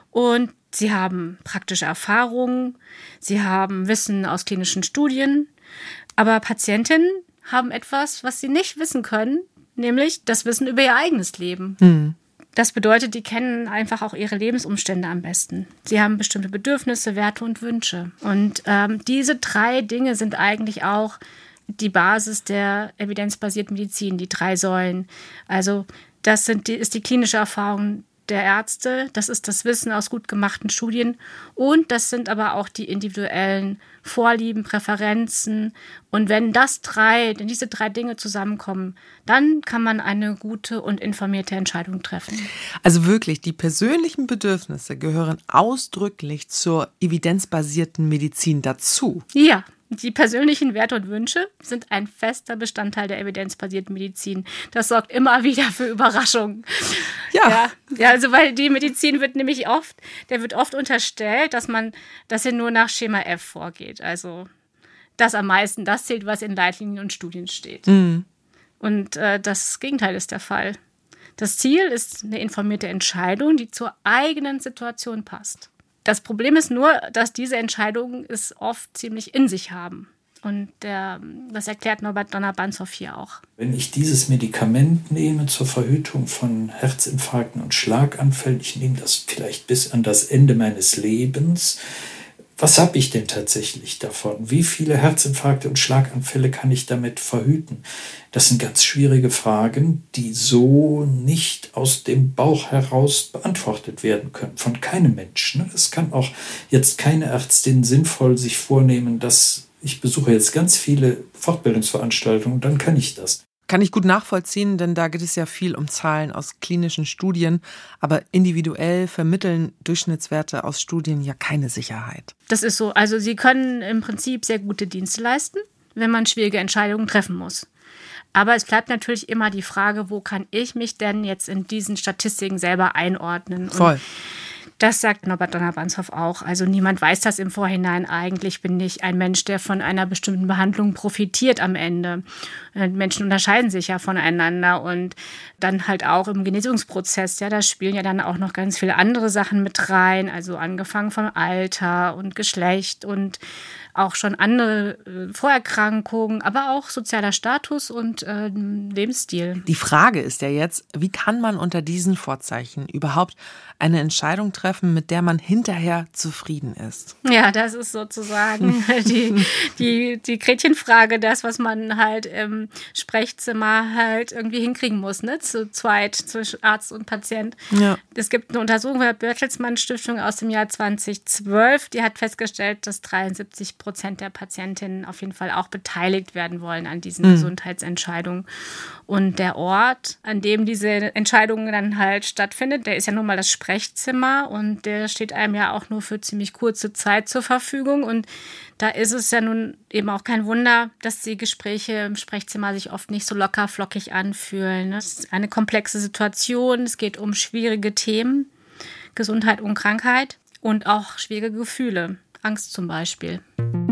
Und sie haben praktische Erfahrungen, sie haben Wissen aus klinischen Studien, aber Patientinnen haben etwas, was sie nicht wissen können, nämlich das Wissen über ihr eigenes Leben. Mhm. Das bedeutet, die kennen einfach auch ihre Lebensumstände am besten. Sie haben bestimmte Bedürfnisse, Werte und Wünsche. Und ähm, diese drei Dinge sind eigentlich auch die Basis der evidenzbasierten Medizin, die drei Säulen. Also das sind die, ist die klinische Erfahrung der Ärzte, das ist das Wissen aus gut gemachten Studien und das sind aber auch die individuellen Vorlieben, Präferenzen. Und wenn das drei, wenn diese drei Dinge zusammenkommen, dann kann man eine gute und informierte Entscheidung treffen. Also wirklich, die persönlichen Bedürfnisse gehören ausdrücklich zur evidenzbasierten Medizin dazu. Ja. Die persönlichen Werte und Wünsche sind ein fester Bestandteil der evidenzbasierten Medizin. Das sorgt immer wieder für Überraschungen. Ja. ja. Ja, also weil die Medizin wird nämlich oft, der wird oft unterstellt, dass man, dass sie nur nach Schema F vorgeht. Also das am meisten, das zählt, was in Leitlinien und Studien steht. Mhm. Und äh, das Gegenteil ist der Fall. Das Ziel ist eine informierte Entscheidung, die zur eigenen Situation passt. Das Problem ist nur, dass diese Entscheidungen es oft ziemlich in sich haben. Und der, das erklärt Norbert Donner-Banzow hier auch. Wenn ich dieses Medikament nehme zur Verhütung von Herzinfarkten und Schlaganfällen, ich nehme das vielleicht bis an das Ende meines Lebens, was habe ich denn tatsächlich davon? Wie viele Herzinfarkte und Schlaganfälle kann ich damit verhüten? Das sind ganz schwierige Fragen, die so nicht aus dem Bauch heraus beantwortet werden können, von keinem Menschen. Es kann auch jetzt keine Ärztin sinnvoll sich vornehmen, dass ich besuche jetzt ganz viele Fortbildungsveranstaltungen, dann kann ich das. Kann ich gut nachvollziehen, denn da geht es ja viel um Zahlen aus klinischen Studien, aber individuell vermitteln Durchschnittswerte aus Studien ja keine Sicherheit. Das ist so. Also sie können im Prinzip sehr gute Dienste leisten, wenn man schwierige Entscheidungen treffen muss. Aber es bleibt natürlich immer die Frage, wo kann ich mich denn jetzt in diesen Statistiken selber einordnen? Voll. Und das sagt Norbert Donner-Banzow auch. Also niemand weiß das im Vorhinein. Eigentlich bin ich ein Mensch, der von einer bestimmten Behandlung profitiert am Ende. Menschen unterscheiden sich ja voneinander und dann halt auch im Genesungsprozess. Ja, da spielen ja dann auch noch ganz viele andere Sachen mit rein. Also angefangen vom Alter und Geschlecht und auch schon andere äh, Vorerkrankungen, aber auch sozialer Status und äh, Lebensstil. Die Frage ist ja jetzt, wie kann man unter diesen Vorzeichen überhaupt eine Entscheidung treffen, mit der man hinterher zufrieden ist? Ja, das ist sozusagen die, die, die Gretchenfrage, das, was man halt im Sprechzimmer halt irgendwie hinkriegen muss, ne? Zu zweit, zwischen Arzt und Patient. Ja. Es gibt eine Untersuchung der Bertelsmann Stiftung aus dem Jahr zweitausendzwölf, die hat festgestellt, dass dreiundsiebzig Prozent der Patientinnen auf jeden Fall auch beteiligt werden wollen an diesen mhm. Gesundheitsentscheidungen. Und der Ort, an dem diese Entscheidung dann halt stattfindet, der ist ja nun mal das Sprechzimmer und der steht einem ja auch nur für ziemlich kurze Zeit zur Verfügung. Und da ist es ja nun eben auch kein Wunder, dass die Gespräche im Sprechzimmer sich oft nicht so locker flockig anfühlen. Es ist eine komplexe Situation, es geht um schwierige Themen, Gesundheit und Krankheit und auch schwierige Gefühle. Angst zum Beispiel.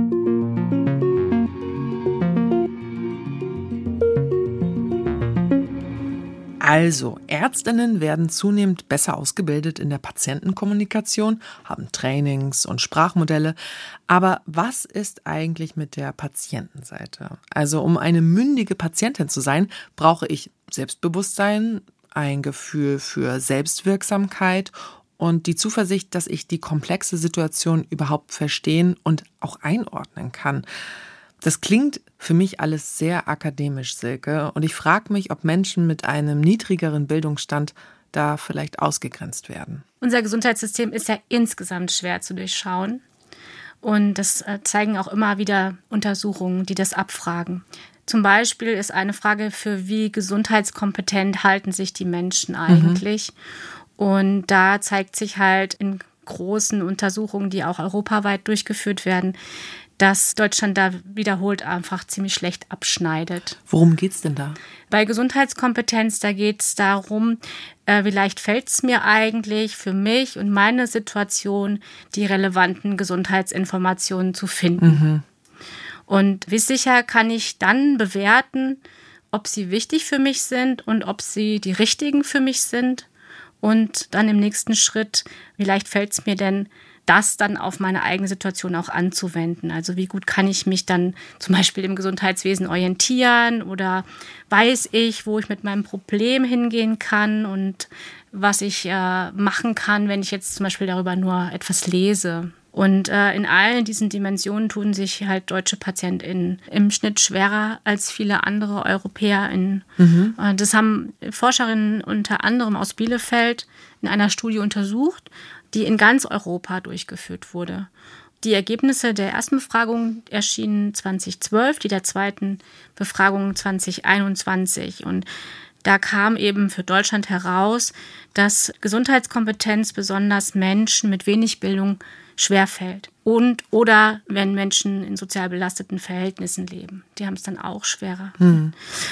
Also, Ärztinnen werden zunehmend besser ausgebildet in der Patientenkommunikation, haben Trainings und Sprachmodelle. Aber was ist eigentlich mit der Patientenseite? Also, um eine mündige Patientin zu sein, brauche ich Selbstbewusstsein, ein Gefühl für Selbstwirksamkeit und die Zuversicht, dass ich die komplexe Situation überhaupt verstehen und auch einordnen kann. Das klingt für mich alles sehr akademisch, Silke. Und ich frage mich, ob Menschen mit einem niedrigeren Bildungsstand da vielleicht ausgegrenzt werden. Unser Gesundheitssystem ist ja insgesamt schwer zu durchschauen. Und das zeigen auch immer wieder Untersuchungen, die das abfragen. Zum Beispiel ist eine Frage, für wie gesundheitskompetent halten sich die Menschen eigentlich? Mhm. Und da zeigt sich halt in großen Untersuchungen, die auch europaweit durchgeführt werden, dass Deutschland da wiederholt einfach ziemlich schlecht abschneidet. Worum geht's denn da? Bei Gesundheitskompetenz, da geht es darum, äh, wie leicht fällt es mir eigentlich für mich und meine Situation, die relevanten Gesundheitsinformationen zu finden. Mhm. Und wie sicher kann ich dann bewerten, ob sie wichtig für mich sind und ob sie die richtigen für mich sind Und dann im nächsten Schritt, wie leicht fällt es mir denn, das dann auf meine eigene Situation auch anzuwenden? Also wie gut kann ich mich dann zum Beispiel im Gesundheitswesen orientieren oder weiß ich, wo ich mit meinem Problem hingehen kann und was ich äh, machen kann, wenn ich jetzt zum Beispiel darüber nur etwas lese. Und äh, in allen diesen Dimensionen tun sich halt deutsche PatientInnen im Schnitt schwerer als viele andere EuropäerInnen. Mhm. Äh, das haben Forscherinnen unter anderem aus Bielefeld in einer Studie untersucht, die in ganz Europa durchgeführt wurde. Die Ergebnisse der ersten Befragung erschienen zwanzig zwölf, die der zweiten Befragung zwanzig einundzwanzig. Und da kam eben für Deutschland heraus, dass Gesundheitskompetenz besonders Menschen mit wenig Bildung schwerfällt. Und oder wenn Menschen in sozial belasteten Verhältnissen leben. Die haben es dann auch schwerer. Hm.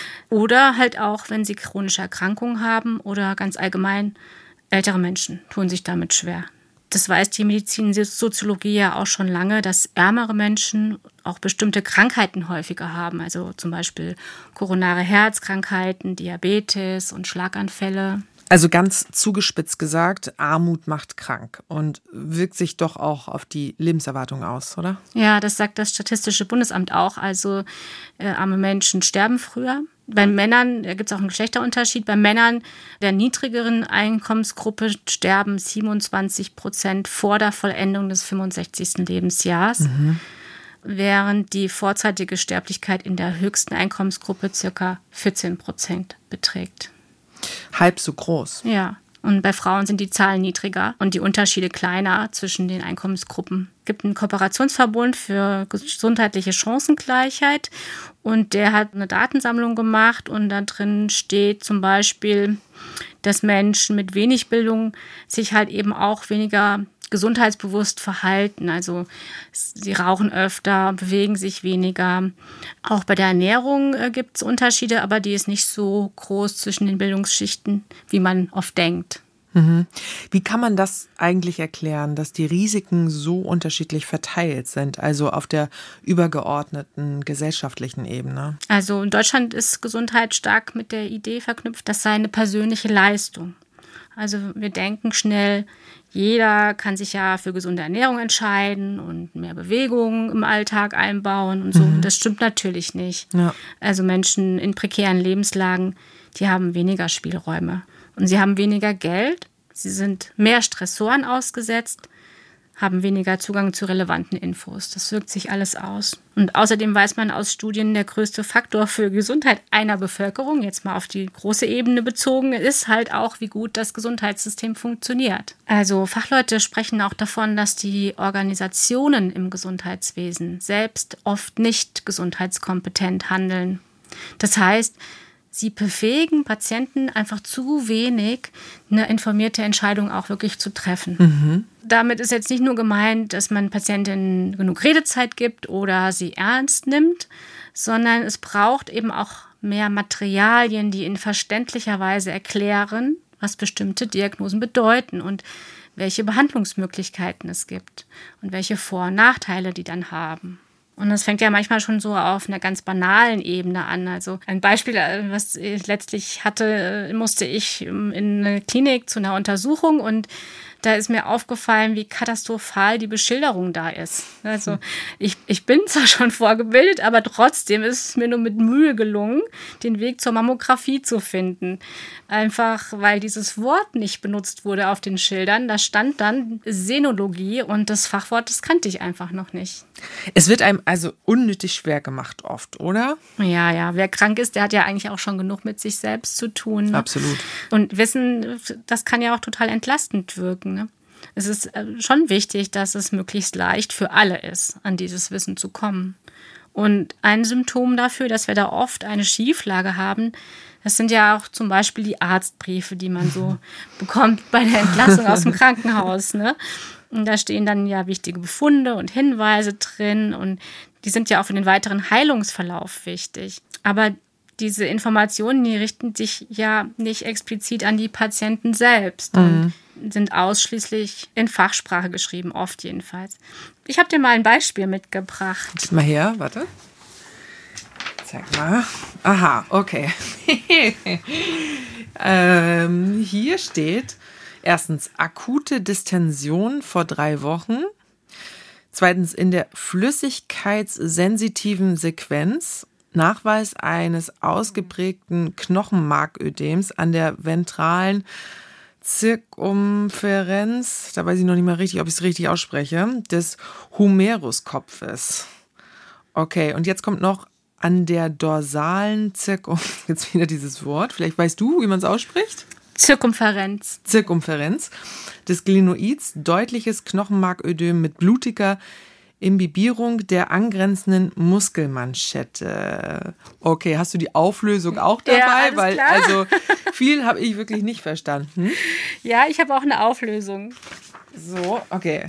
Oder halt auch, wenn sie chronische Erkrankungen haben oder ganz allgemein ältere Menschen tun sich damit schwer. Das weiß die Medizinsoziologie ja auch schon lange, dass ärmere Menschen auch bestimmte Krankheiten häufiger haben. Also zum Beispiel koronare Herzkrankheiten, Diabetes und Schlaganfälle. Also ganz zugespitzt gesagt, Armut macht krank und wirkt sich doch auch auf die Lebenserwartung aus, oder? Ja, das sagt das Statistische Bundesamt auch. Also äh, arme Menschen sterben früher. Bei Männern, da gibt es auch einen Geschlechterunterschied, bei Männern der niedrigeren Einkommensgruppe sterben siebenundzwanzig Prozent vor der Vollendung des fünfundsechzigsten Lebensjahres, mhm. während die vorzeitige Sterblichkeit in der höchsten Einkommensgruppe ca. vierzehn Prozent beträgt. Halb so groß. Ja, und bei Frauen sind die Zahlen niedriger und die Unterschiede kleiner zwischen den Einkommensgruppen. Es gibt einen Kooperationsverbund für gesundheitliche Chancengleichheit und der hat eine Datensammlung gemacht und da drin steht zum Beispiel, dass Menschen mit wenig Bildung sich halt eben auch weniger gesundheitsbewusst verhalten. Also sie rauchen öfter, bewegen sich weniger. Auch bei der Ernährung äh, gibt es Unterschiede, aber die ist nicht so groß zwischen den Bildungsschichten, wie man oft denkt. Mhm. Wie kann man das eigentlich erklären, dass die Risiken so unterschiedlich verteilt sind, also auf der übergeordneten gesellschaftlichen Ebene? Also in Deutschland ist Gesundheit stark mit der Idee verknüpft, das sei eine persönliche Leistung. Also wir denken schnell, jeder kann sich ja für gesunde Ernährung entscheiden und mehr Bewegung im Alltag einbauen und so. Mhm. Das stimmt natürlich nicht. Ja. Also Menschen in prekären Lebenslagen, die haben weniger Spielräume. Und sie haben weniger Geld, sie sind mehr Stressoren ausgesetzt, haben weniger Zugang zu relevanten Infos. Das wirkt sich alles aus. Und außerdem weiß man aus Studien, der größte Faktor für Gesundheit einer Bevölkerung, jetzt mal auf die große Ebene bezogen, ist halt auch, wie gut das Gesundheitssystem funktioniert. Also Fachleute sprechen auch davon, dass die Organisationen im Gesundheitswesen selbst oft nicht gesundheitskompetent handeln. Das heißt, sie befähigen Patienten einfach zu wenig, eine informierte Entscheidung auch wirklich zu treffen. Mhm. Damit ist jetzt nicht nur gemeint, dass man Patientinnen genug Redezeit gibt oder sie ernst nimmt, sondern es braucht eben auch mehr Materialien, die in verständlicher Weise erklären, was bestimmte Diagnosen bedeuten und welche Behandlungsmöglichkeiten es gibt und welche Vor- und Nachteile die dann haben. Und das fängt ja manchmal schon so auf einer ganz banalen Ebene an. Also ein Beispiel, was ich letztlich hatte, musste ich in eine Klinik zu einer Untersuchung und da ist mir aufgefallen, wie katastrophal die Beschilderung da ist. Also ich, ich bin zwar schon vorgebildet, aber trotzdem ist es mir nur mit Mühe gelungen, den Weg zur Mammographie zu finden. Einfach, weil dieses Wort nicht benutzt wurde auf den Schildern. Da stand dann Senologie und das Fachwort, das kannte ich einfach noch nicht. Es wird einem also unnötig schwer gemacht oft, oder? Ja, ja. Wer krank ist, der hat ja eigentlich auch schon genug mit sich selbst zu tun. Ne? Absolut. Und Wissen, das kann ja auch total entlastend wirken. Ne? Es ist schon wichtig, dass es möglichst leicht für alle ist, an dieses Wissen zu kommen. Und ein Symptom dafür, dass wir da oft eine Schieflage haben, das sind ja auch zum Beispiel die Arztbriefe, die man so bekommt bei der Entlassung aus dem Krankenhaus. Ne? Und da stehen dann ja wichtige Befunde und Hinweise drin und die sind ja auch für den weiteren Heilungsverlauf wichtig. Aber diese Informationen, die richten sich ja nicht explizit an die Patienten selbst mhm. und sind ausschließlich in Fachsprache geschrieben, oft jedenfalls. Ich habe dir mal ein Beispiel mitgebracht. Gib mal her, warte. Zeig mal. Aha, okay. ähm, hier steht, Erstens, akute Distension vor drei Wochen. Zweitens, in der flüssigkeitssensitiven Sequenz Nachweis eines ausgeprägten Knochenmarködems an der ventralen Zirkumferenz, da weiß ich noch nicht mal richtig, ob ich es richtig ausspreche, des Humeruskopfes. Okay, und jetzt kommt noch an der dorsalen Zirkum... Jetzt wieder dieses Wort. Vielleicht weißt du, wie man es ausspricht? Zirkumferenz. Zirkumferenz des Glenoids, deutliches Knochenmarködem mit blutiger Imbibierung der angrenzenden Muskelmanschette. Okay, hast du die Auflösung auch dabei? Ja, alles Weil klar. Also viel habe ich wirklich nicht verstanden. Ja, ich habe auch eine Auflösung. So, okay.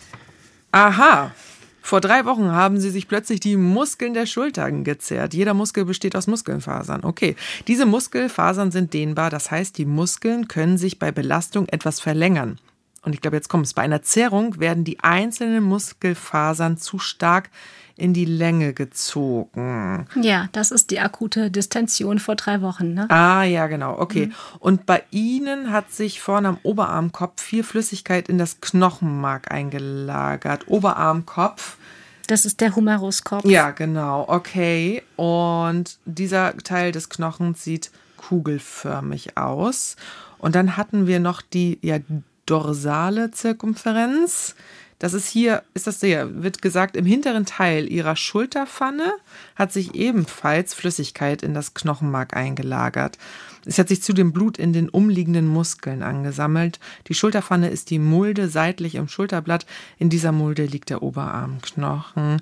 Aha. Vor drei Wochen haben sie sich plötzlich die Muskeln der Schultern gezerrt. Jeder Muskel besteht aus Muskelfasern. Okay. Diese Muskelfasern sind dehnbar. Das heißt, die Muskeln können sich bei Belastung etwas verlängern. Und ich glaube, jetzt kommt es. Bei einer Zerrung werden die einzelnen Muskelfasern zu stark in die Länge gezogen. Ja, das ist die akute Distension vor drei Wochen. Ne? Ah, ja, genau. Okay. Mhm. Und bei Ihnen hat sich vorne am Oberarmkopf viel Flüssigkeit in das Knochenmark eingelagert. Oberarmkopf. Das ist der Humeruskopf. Ja, genau. Okay. Und dieser Teil des Knochens sieht kugelförmig aus. Und dann hatten wir noch die ja, dorsale Zirkumferenz. Das ist hier, ist das hier, wird gesagt, im hinteren Teil ihrer Schulterpfanne hat sich ebenfalls Flüssigkeit in das Knochenmark eingelagert. Es hat sich zudem Blut in den umliegenden Muskeln angesammelt. Die Schulterpfanne ist die Mulde seitlich im Schulterblatt. In dieser Mulde liegt der Oberarmknochen.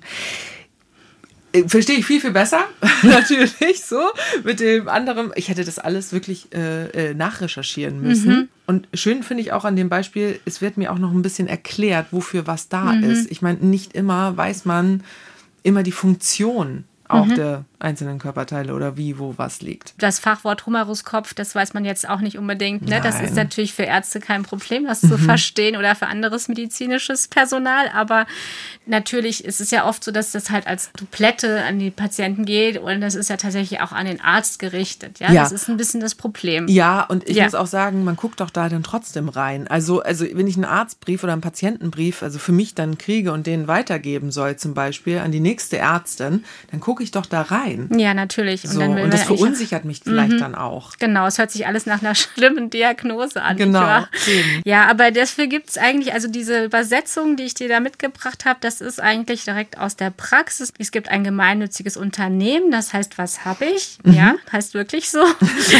Verstehe ich viel, viel besser, natürlich, so, mit dem anderen. Ich hätte das alles wirklich äh, nachrecherchieren müssen. Mhm. Und schön finde ich auch an dem Beispiel, es wird mir auch noch ein bisschen erklärt, wofür was da mhm. ist. Ich meine, nicht immer weiß man immer die Funktion auch mhm. der einzelnen Körperteile oder wie, wo was liegt. Das Fachwort Humeruskopf, das weiß man jetzt auch nicht unbedingt. Ne? Das ist natürlich für Ärzte kein Problem, das mhm. zu verstehen oder für anderes medizinisches Personal. Aber natürlich ist es ja oft so, dass das halt als Duplette an die Patienten geht und das ist ja tatsächlich auch an den Arzt gerichtet. Ja, ja. Das ist ein bisschen das Problem. Ja, und ich ja. muss auch sagen, man guckt doch da dann trotzdem rein. Also, also wenn ich einen Arztbrief oder einen Patientenbrief, also für mich dann kriege und den weitergeben soll zum Beispiel an die nächste Ärztin, dann gucke ich doch da rein. Ja, natürlich. Und, so, dann und das verunsichert mich vielleicht mhm. dann auch. Genau, es hört sich alles nach einer schlimmen Diagnose an. Genau. Ja, aber dafür gibt es eigentlich, also diese Übersetzung, die ich dir da mitgebracht habe, das ist eigentlich direkt aus der Praxis. Es gibt ein gemeinnütziges Unternehmen, das heißt, was habe ich? Mhm. Ja, heißt wirklich so.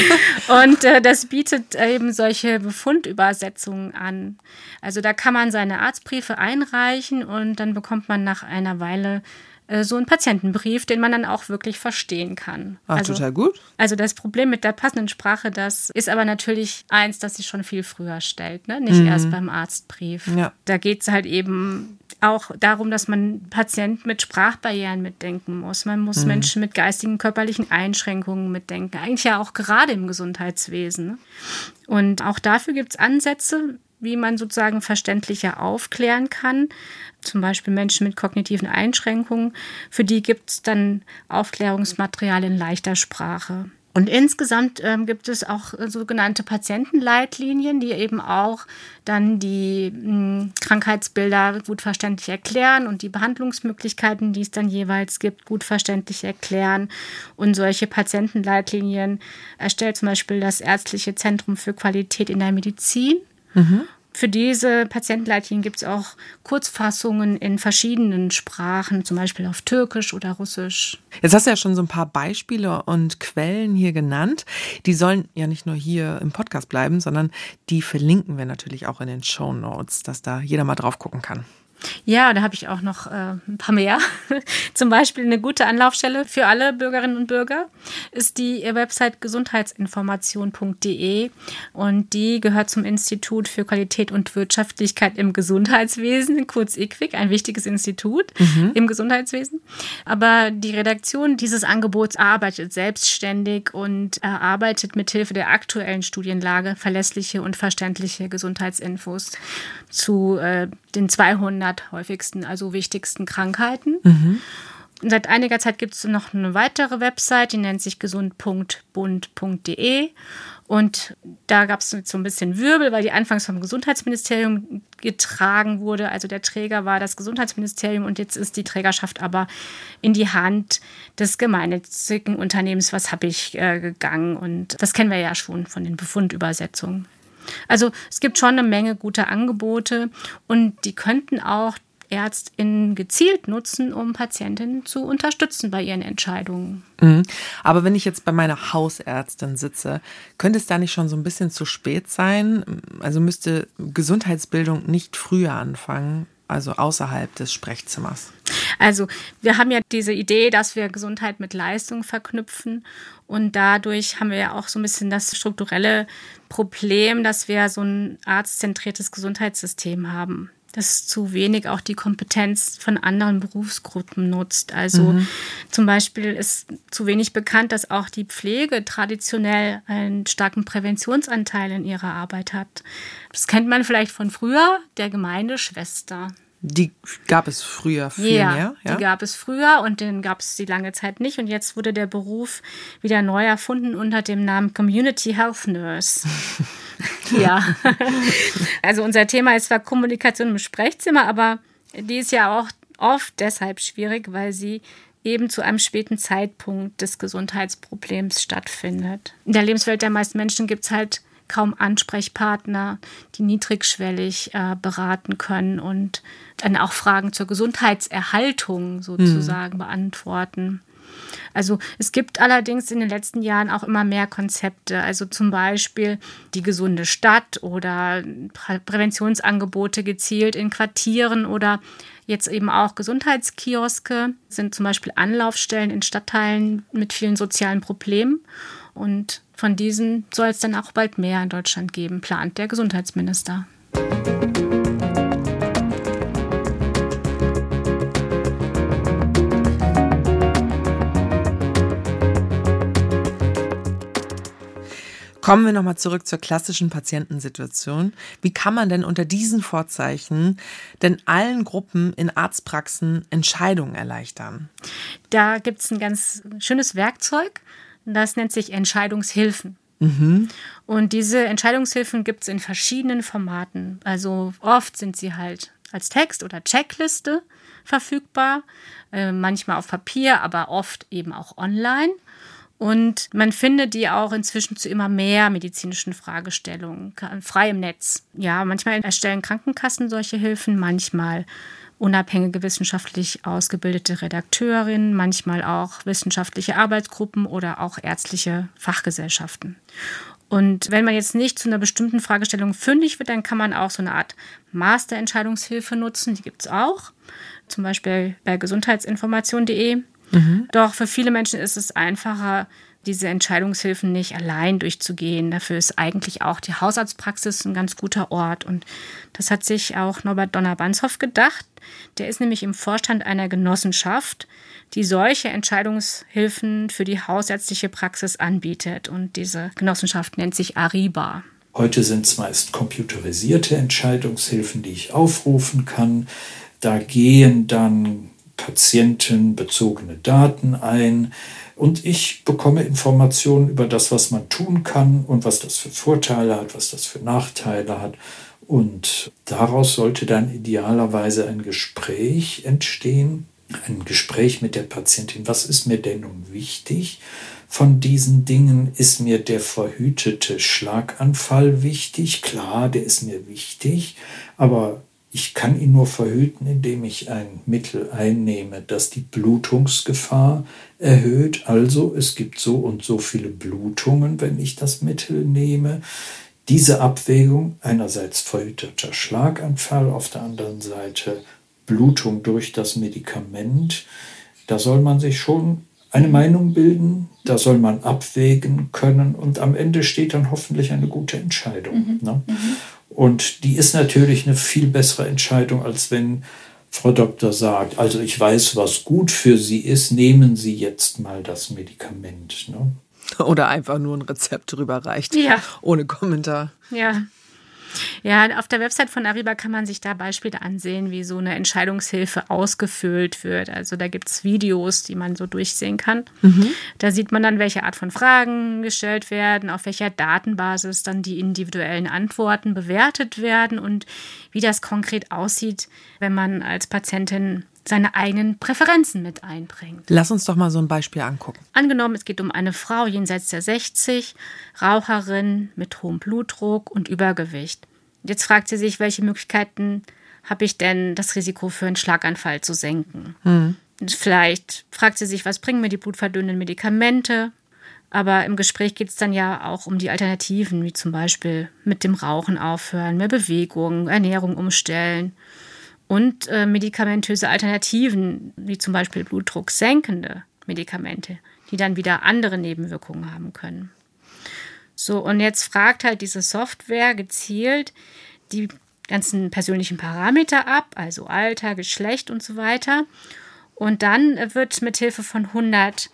Und äh, das bietet eben solche Befundübersetzungen an. Also da kann man seine Arztbriefe einreichen und dann bekommt man nach einer Weile so einen Patientenbrief, den man dann auch wirklich verstehen kann. Ach, also, total gut. Also das Problem mit der passenden Sprache, das ist aber natürlich eins, das sich schon viel früher stellt, ne? Nicht mhm. erst beim Arztbrief. Ja. Da geht es halt eben auch darum, dass man Patienten mit Sprachbarrieren mitdenken muss. Man muss mhm. Menschen mit geistigen, körperlichen Einschränkungen mitdenken. Eigentlich ja auch gerade im Gesundheitswesen. Ne? Und auch dafür gibt es Ansätze, wie man sozusagen verständlicher aufklären kann. Zum Beispiel Menschen mit kognitiven Einschränkungen. Für die gibt es dann Aufklärungsmaterial in leichter Sprache. Und insgesamt ähm, gibt es auch äh, sogenannte Patientenleitlinien, die eben auch dann die mh, Krankheitsbilder gut verständlich erklären und die Behandlungsmöglichkeiten, die es dann jeweils gibt, gut verständlich erklären. Und solche Patientenleitlinien erstellt zum Beispiel das Ärztliche Zentrum für Qualität in der Medizin. Mhm. Für diese Patientenleitlinien gibt es auch Kurzfassungen in verschiedenen Sprachen, zum Beispiel auf Türkisch oder Russisch. Jetzt hast du ja schon so ein paar Beispiele und Quellen hier genannt. Die sollen ja nicht nur hier im Podcast bleiben, sondern die verlinken wir natürlich auch in den Shownotes, dass da jeder mal drauf gucken kann. Ja, da habe ich auch noch äh, ein paar mehr. Zum Beispiel eine gute Anlaufstelle für alle Bürgerinnen und Bürger ist die Website gesundheitsinformation punkt de und die gehört zum Institut für Qualität und Wirtschaftlichkeit im Gesundheitswesen, kurz I Q W I C, ein wichtiges Institut mhm. im Gesundheitswesen. Aber die Redaktion dieses Angebots arbeitet selbstständig und erarbeitet mithilfe der aktuellen Studienlage verlässliche und verständliche Gesundheitsinfos zu äh, den zweihundert häufigsten, also wichtigsten Krankheiten. Mhm. Seit einiger Zeit gibt es noch eine weitere Website, die nennt sich gesund punkt bund punkt de. Und da gab es so ein bisschen Wirbel, weil die anfangs vom Gesundheitsministerium getragen wurde. Also der Träger war das Gesundheitsministerium und jetzt ist die Trägerschaft aber in die Hand des gemeinnützigen Unternehmens Was hab ich äh, gegangen. Und das kennen wir ja schon von den Befundübersetzungen. Also es gibt schon eine Menge guter Angebote und die könnten auch ÄrztInnen gezielt nutzen, um Patientinnen zu unterstützen bei ihren Entscheidungen. Mhm. Aber wenn ich jetzt bei meiner Hausärztin sitze, könnte es da nicht schon so ein bisschen zu spät sein? Also müsste Gesundheitsbildung nicht früher anfangen, also außerhalb des Sprechzimmers? Also wir haben ja diese Idee, dass wir Gesundheit mit Leistung verknüpfen und dadurch haben wir ja auch so ein bisschen das strukturelle Problem, dass wir so ein arztzentriertes Gesundheitssystem haben, das zu wenig auch die Kompetenz von anderen Berufsgruppen nutzt. Also mhm. zum Beispiel ist zu wenig bekannt, dass auch die Pflege traditionell einen starken Präventionsanteil in ihrer Arbeit hat. Das kennt man vielleicht von früher, der Gemeindeschwester. Die gab es früher viel ja, mehr? Ja, die gab es früher und den gab es die lange Zeit nicht. Und jetzt wurde der Beruf wieder neu erfunden unter dem Namen Community Health Nurse. Ja, also unser Thema ist zwar Kommunikation im Sprechzimmer, aber die ist ja auch oft deshalb schwierig, weil sie eben zu einem späten Zeitpunkt des Gesundheitsproblems stattfindet. In der Lebenswelt der meisten Menschen gibt es halt kaum Ansprechpartner, die niedrigschwellig äh, beraten können und dann auch Fragen zur Gesundheitserhaltung sozusagen mhm. beantworten. Also es gibt allerdings in den letzten Jahren auch immer mehr Konzepte, also zum Beispiel die gesunde Stadt oder Prä- Präventionsangebote gezielt in Quartieren oder jetzt eben auch Gesundheitskioske sind zum Beispiel Anlaufstellen in Stadtteilen mit vielen sozialen Problemen. Und von diesen soll es dann auch bald mehr in Deutschland geben, plant der Gesundheitsminister. Kommen wir nochmal zurück zur klassischen Patientensituation. Wie kann man denn unter diesen Vorzeichen denn allen Gruppen in Arztpraxen Entscheidungen erleichtern? Da gibt es ein ganz schönes Werkzeug, das nennt sich Entscheidungshilfen. Mhm. Und diese Entscheidungshilfen gibt es in verschiedenen Formaten. Also oft sind sie halt als Text oder Checkliste verfügbar, äh, manchmal auf Papier, aber oft eben auch online. Und man findet die auch inzwischen zu immer mehr medizinischen Fragestellungen, frei im Netz. Ja, manchmal erstellen Krankenkassen solche Hilfen, manchmal unabhängige wissenschaftlich ausgebildete Redakteurinnen, manchmal auch wissenschaftliche Arbeitsgruppen oder auch ärztliche Fachgesellschaften. Und wenn man jetzt nicht zu einer bestimmten Fragestellung fündig wird, dann kann man auch so eine Art Masterentscheidungshilfe nutzen, die gibt es auch, zum Beispiel bei gesundheitsinformation punkt de. Mhm. Doch für viele Menschen ist es einfacher, diese Entscheidungshilfen nicht allein durchzugehen. Dafür ist eigentlich auch die Hausarztpraxis ein ganz guter Ort. Und das hat sich auch Norbert Donner-Banshoff gedacht. Der ist nämlich im Vorstand einer Genossenschaft, die solche Entscheidungshilfen für die hausärztliche Praxis anbietet. Und diese Genossenschaft nennt sich Ariba. Heute sind es meist computerisierte Entscheidungshilfen, die ich aufrufen kann. Da gehen dann patientenbezogene Daten ein und ich bekomme Informationen über das, was man tun kann und was das für Vorteile hat, was das für Nachteile hat. Und daraus sollte dann idealerweise ein Gespräch entstehen, ein Gespräch mit der Patientin. Was ist mir denn nun wichtig? Von diesen Dingen ist mir der verhütete Schlaganfall wichtig. Klar, der ist mir wichtig, aber ich kann ihn nur verhüten, indem ich ein Mittel einnehme, das die Blutungsgefahr erhöht. Also es gibt so und so viele Blutungen, wenn ich das Mittel nehme. Diese Abwägung, einerseits verhüteter Schlaganfall, auf der anderen Seite Blutung durch das Medikament, da soll man sich schon eine Meinung bilden, da soll man abwägen können und am Ende steht dann hoffentlich eine gute Entscheidung. Mhm. Ne? Mhm. Und die ist natürlich eine viel bessere Entscheidung, als wenn Frau Doktor sagt, also ich weiß, was gut für Sie ist, nehmen Sie jetzt mal das Medikament. Ne? Oder einfach nur ein Rezept drüber reicht, ja. ohne Kommentar. Ja. Ja, auf der Website von Ariba kann man sich da Beispiele ansehen, wie so eine Entscheidungshilfe ausgefüllt wird. Also da gibt es Videos, die man so durchsehen kann. Mhm. Da sieht man dann, welche Art von Fragen gestellt werden, auf welcher Datenbasis dann die individuellen Antworten bewertet werden und wie das konkret aussieht, wenn man als Patientin seine eigenen Präferenzen mit einbringt. Lass uns doch mal so ein Beispiel angucken. Angenommen, es geht um eine Frau jenseits der sechzig, Raucherin mit hohem Blutdruck und Übergewicht. Jetzt fragt sie sich, welche Möglichkeiten habe ich denn, das Risiko für einen Schlaganfall zu senken? Hm. Vielleicht fragt sie sich, was bringen mir die blutverdünnenden Medikamente? Aber im Gespräch geht es dann ja auch um die Alternativen, wie zum Beispiel mit dem Rauchen aufhören, mehr Bewegung, Ernährung umstellen. Und äh, medikamentöse Alternativen, wie zum Beispiel blutdrucksenkende Medikamente, die dann wieder andere Nebenwirkungen haben können. So, und jetzt fragt halt diese Software gezielt die ganzen persönlichen Parameter ab, also Alter, Geschlecht und so weiter. Und dann wird mit Hilfe von hundert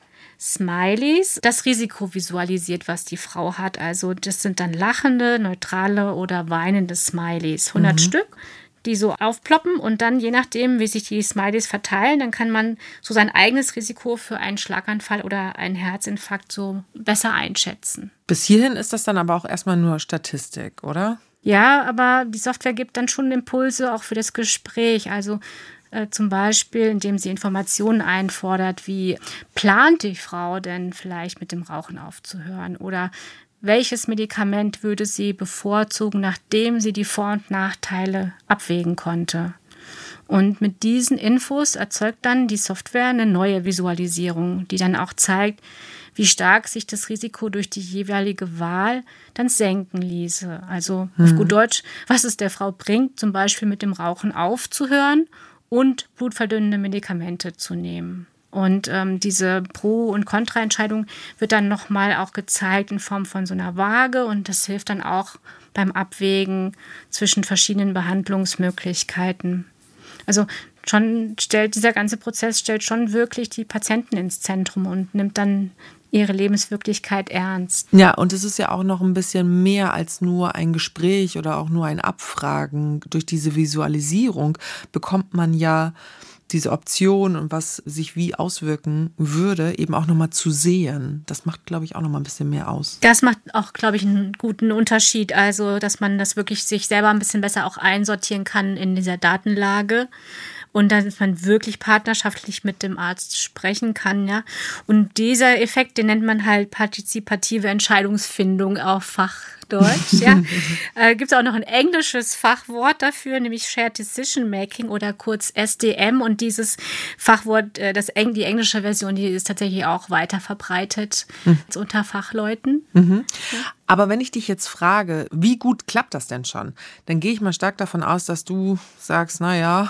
Smileys das Risiko visualisiert, was die Frau hat. Also das sind dann lachende, neutrale oder weinende Smileys, hundert mhm. Stück, die so aufploppen und dann, je nachdem, wie sich die Smileys verteilen, dann kann man so sein eigenes Risiko für einen Schlaganfall oder einen Herzinfarkt so besser einschätzen. Bis hierhin ist das dann aber auch erstmal nur Statistik, oder? Ja, aber die Software gibt dann schon Impulse auch für das Gespräch. Also äh, zum Beispiel, indem sie Informationen einfordert, wie plant die Frau denn vielleicht mit dem Rauchen aufzuhören oder welches Medikament würde sie bevorzugen, nachdem sie die Vor- und Nachteile abwägen konnte. Und mit diesen Infos erzeugt dann die Software eine neue Visualisierung, die dann auch zeigt, wie stark sich das Risiko durch die jeweilige Wahl dann senken ließe. Also mhm. auf gut Deutsch, was es der Frau bringt, zum Beispiel mit dem Rauchen aufzuhören und blutverdünnende Medikamente zu nehmen. Und ähm, diese Pro- und Kontraentscheidung wird dann nochmal auch gezeigt in Form von so einer Waage. Und das hilft dann auch beim Abwägen zwischen verschiedenen Behandlungsmöglichkeiten. Also schon stellt dieser ganze Prozess stellt schon wirklich die Patienten ins Zentrum und nimmt dann ihre Lebenswirklichkeit ernst. Ja, und es ist ja auch noch ein bisschen mehr als nur ein Gespräch oder auch nur ein Abfragen. Durch diese Visualisierung bekommt man ja diese Option und was sich wie auswirken würde, eben auch nochmal zu sehen. Das macht, glaube ich, auch nochmal ein bisschen mehr aus. Das macht auch, glaube ich, einen guten Unterschied. Also, dass man das wirklich sich selber ein bisschen besser auch einsortieren kann in dieser Datenlage. Und dass man wirklich partnerschaftlich mit dem Arzt sprechen kann, ja. Und dieser Effekt, den nennt man halt partizipative Entscheidungsfindung auf Fachdeutsch, ja. äh, gibt es auch noch ein englisches Fachwort dafür, nämlich Shared Decision Making oder kurz S D M. Und dieses Fachwort, äh, das Eng, die englische Version, die ist tatsächlich auch weiter verbreitet mhm. unter Fachleuten. Mhm. Ja. Aber wenn ich dich jetzt frage, wie gut klappt das denn schon, dann gehe ich mal stark davon aus, dass du sagst, na ja,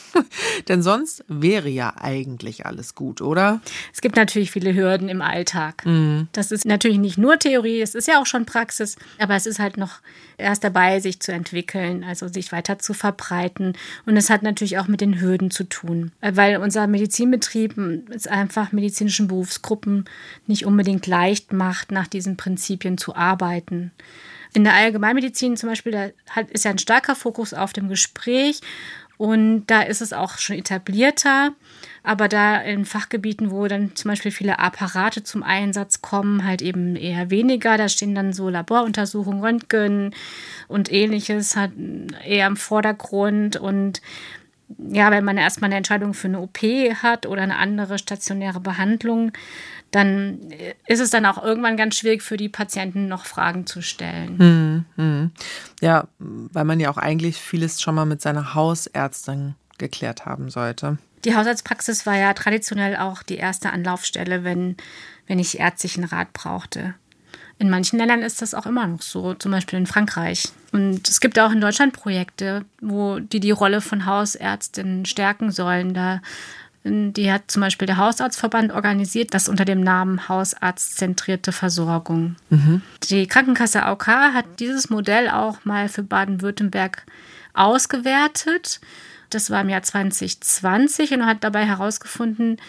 denn sonst wäre ja eigentlich alles gut, oder? Es gibt natürlich viele Hürden im Alltag. Mhm. Das ist natürlich nicht nur Theorie, es ist ja auch schon Praxis, aber es ist halt noch erst dabei, sich zu entwickeln, also sich weiter zu verbreiten. Und es hat natürlich auch mit den Hürden zu tun, weil unser Medizinbetrieb es einfach medizinischen Berufsgruppen nicht unbedingt leicht macht, nach diesen Prinzipien zu arbeiten. In der Allgemeinmedizin zum Beispiel, da ist ja ein starker Fokus auf dem Gespräch. Und da ist es auch schon etablierter, aber da in Fachgebieten, wo dann zum Beispiel viele Apparate zum Einsatz kommen, halt eben eher weniger. Da stehen dann so Laboruntersuchungen, Röntgen und Ähnliches halt eher im Vordergrund. Und ja, wenn man erstmal eine Entscheidung für eine O P hat oder eine andere stationäre Behandlung, dann ist es dann auch irgendwann ganz schwierig für die Patienten noch Fragen zu stellen. Hm, hm. Ja, weil man ja auch eigentlich vieles schon mal mit seiner Hausärztin geklärt haben sollte. Die Hausarztpraxis war ja traditionell auch die erste Anlaufstelle, wenn, wenn ich ärztlichen Rat brauchte. In manchen Ländern ist das auch immer noch so, zum Beispiel in Frankreich. Und es gibt auch in Deutschland Projekte, wo die die Rolle von Hausärztinnen stärken sollen. Da Die hat zum Beispiel der Hausarztverband organisiert, das unter dem Namen Hausarztzentrierte Versorgung. Mhm. Die Krankenkasse A O K hat dieses Modell auch mal für Baden-Württemberg ausgewertet. Das war im Jahr zwanzig zwanzig und hat dabei herausgefunden,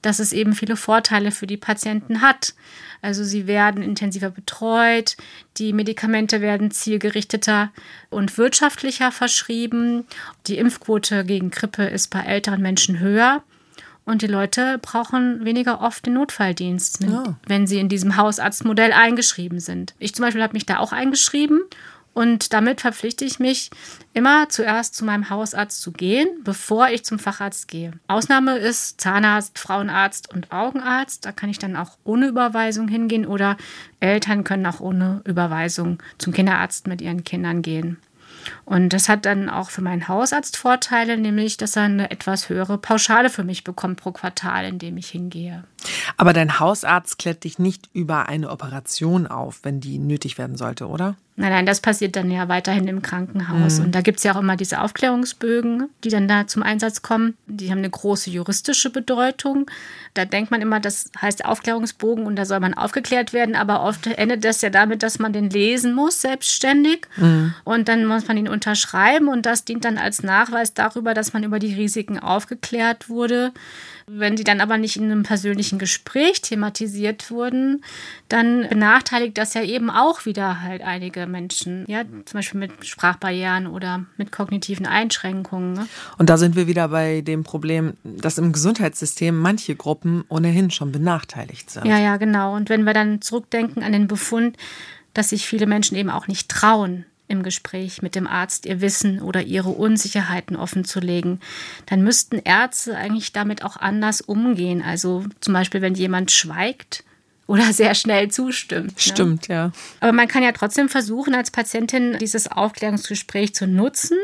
dass es eben viele Vorteile für die Patienten hat. Also sie werden intensiver betreut, die Medikamente werden zielgerichteter und wirtschaftlicher verschrieben. Die Impfquote gegen Grippe ist bei älteren Menschen höher. Und die Leute brauchen weniger oft den Notfalldienst, ja. wenn sie in diesem Hausarztmodell eingeschrieben sind. Ich zum Beispiel habe mich da auch eingeschrieben. Und damit verpflichte ich mich, immer zuerst zu meinem Hausarzt zu gehen, bevor ich zum Facharzt gehe. Ausnahme ist Zahnarzt, Frauenarzt und Augenarzt. Da kann ich dann auch ohne Überweisung hingehen oder Eltern können auch ohne Überweisung zum Kinderarzt mit ihren Kindern gehen. Und das hat dann auch für meinen Hausarzt Vorteile, nämlich, dass er eine etwas höhere Pauschale für mich bekommt pro Quartal, in dem ich hingehe. Aber dein Hausarzt klärt dich nicht über eine Operation auf, wenn die nötig werden sollte, oder? Nein, nein, das passiert dann ja weiterhin im Krankenhaus. Mhm. Und da gibt es ja auch immer diese Aufklärungsbögen, die dann da zum Einsatz kommen. Die haben eine große juristische Bedeutung. Da denkt man immer, das heißt Aufklärungsbogen und da soll man aufgeklärt werden. Aber oft endet das ja damit, dass man den lesen muss, selbstständig. Mhm. Und dann muss man ihn unterschreiben. Und das dient dann als Nachweis darüber, dass man über die Risiken aufgeklärt wurde. Wenn die dann aber nicht in einem persönlichen Gespräch thematisiert wurden, dann benachteiligt das ja eben auch wieder halt einige Menschen. Ja, zum Beispiel mit Sprachbarrieren oder mit kognitiven Einschränkungen. Ne? Und da sind wir wieder bei dem Problem, dass im Gesundheitssystem manche Gruppen ohnehin schon benachteiligt sind. Ja, ja, genau. Und wenn wir dann zurückdenken an den Befund, dass sich viele Menschen eben auch nicht trauen, im Gespräch mit dem Arzt ihr Wissen oder ihre Unsicherheiten offenzulegen, dann müssten Ärzte eigentlich damit auch anders umgehen. Also zum Beispiel, wenn jemand schweigt oder sehr schnell zustimmt. Stimmt, ne? ja. Aber man kann ja trotzdem versuchen, als Patientin dieses Aufklärungsgespräch zu nutzen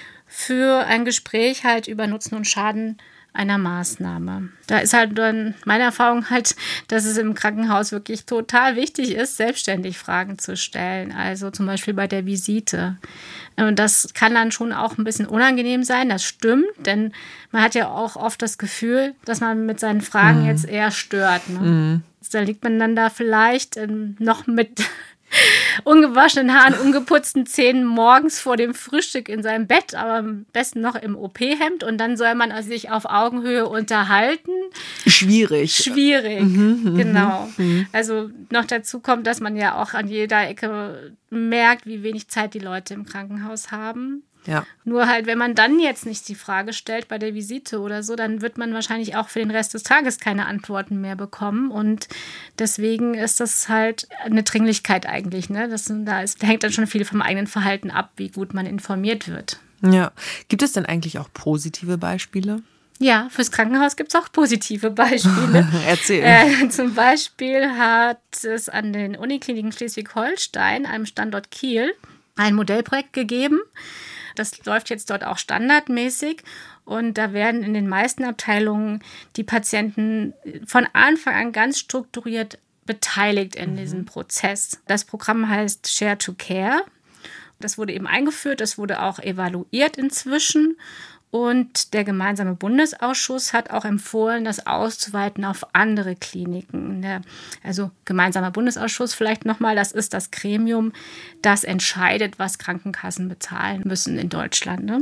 für ein Gespräch halt über Nutzen und Schaden einer Maßnahme. Da ist halt dann meine Erfahrung halt, dass es im Krankenhaus wirklich total wichtig ist, selbstständig Fragen zu stellen. Also zum Beispiel bei der Visite. Und das kann dann schon auch ein bisschen unangenehm sein, das stimmt, denn man hat ja auch oft das Gefühl, dass man mit seinen Fragen mhm. jetzt eher stört. Ne? Mhm. Da liegt man dann da vielleicht ähm, noch mit ungewaschenen Haaren, ungeputzten Zähnen morgens vor dem Frühstück in seinem Bett, aber am besten noch im O P-Hemd und dann soll man sich auf Augenhöhe unterhalten. Schwierig. Schwierig, mhm, genau. Mhm. Also noch dazu kommt, dass man ja auch an jeder Ecke merkt, wie wenig Zeit die Leute im Krankenhaus haben. Ja. Nur halt, wenn man dann jetzt nicht die Frage stellt bei der Visite oder so, dann wird man wahrscheinlich auch für den Rest des Tages keine Antworten mehr bekommen. Und deswegen ist das halt eine Dringlichkeit eigentlich. Ne? Das, da, ist, da hängt dann schon viel vom eigenen Verhalten ab, wie gut man informiert wird. Ja. Gibt es denn eigentlich auch positive Beispiele? Ja, fürs Krankenhaus gibt es auch positive Beispiele. Erzähl. Äh, zum Beispiel hat es an den Unikliniken Schleswig-Holstein, einem Standort Kiel, ein Modellprojekt gegeben. Das läuft jetzt dort auch standardmäßig und da werden in den meisten Abteilungen die Patienten von Anfang an ganz strukturiert beteiligt in mhm. diesem Prozess. Das Programm heißt Share to Care. Das wurde eben eingeführt, das wurde auch evaluiert inzwischen. Und der gemeinsame Bundesausschuss hat auch empfohlen, das auszuweiten auf andere Kliniken. Der, also gemeinsamer Bundesausschuss vielleicht nochmal, das ist das Gremium, das entscheidet, was Krankenkassen bezahlen müssen in Deutschland. Ne?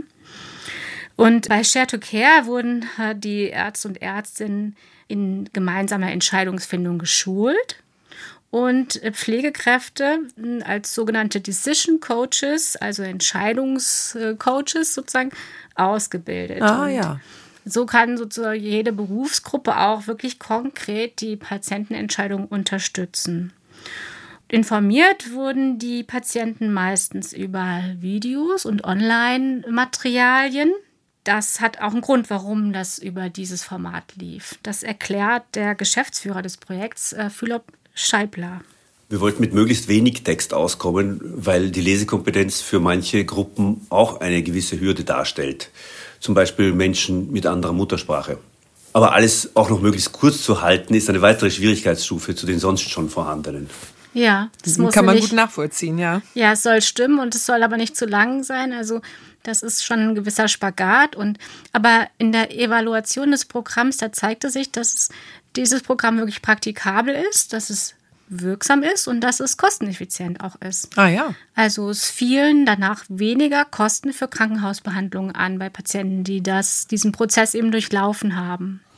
Und bei Share to Care wurden die Ärzte und Ärztinnen in gemeinsamer Entscheidungsfindung geschult. Und Pflegekräfte als sogenannte Decision Coaches, also Entscheidungscoaches sozusagen, ausgebildet. Ah, ja. So kann sozusagen jede Berufsgruppe auch wirklich konkret die Patientenentscheidung unterstützen. Informiert wurden die Patienten meistens über Videos und Online-Materialien. Das hat auch einen Grund, warum das über dieses Format lief. Das erklärt der Geschäftsführer des Projekts, Philipp Scheibler. Wir wollten mit möglichst wenig Text auskommen, weil die Lesekompetenz für manche Gruppen auch eine gewisse Hürde darstellt. Zum Beispiel Menschen mit anderer Muttersprache. Aber alles auch noch möglichst kurz zu halten, ist eine weitere Schwierigkeitsstufe zu den sonst schon vorhandenen. Ja, das muss kann man nicht, gut nachvollziehen, ja. Ja, es soll stimmen und es soll aber nicht zu lang sein. Also das ist schon ein gewisser Spagat. Und, aber in der Evaluation des Programms, da zeigte sich, dass es, dieses Programm wirklich praktikabel ist, dass es wirksam ist und dass es kosteneffizient auch ist. Ah ja. Also es fielen danach weniger Kosten für Krankenhausbehandlungen an bei Patienten, die das, diesen Prozess eben durchlaufen haben.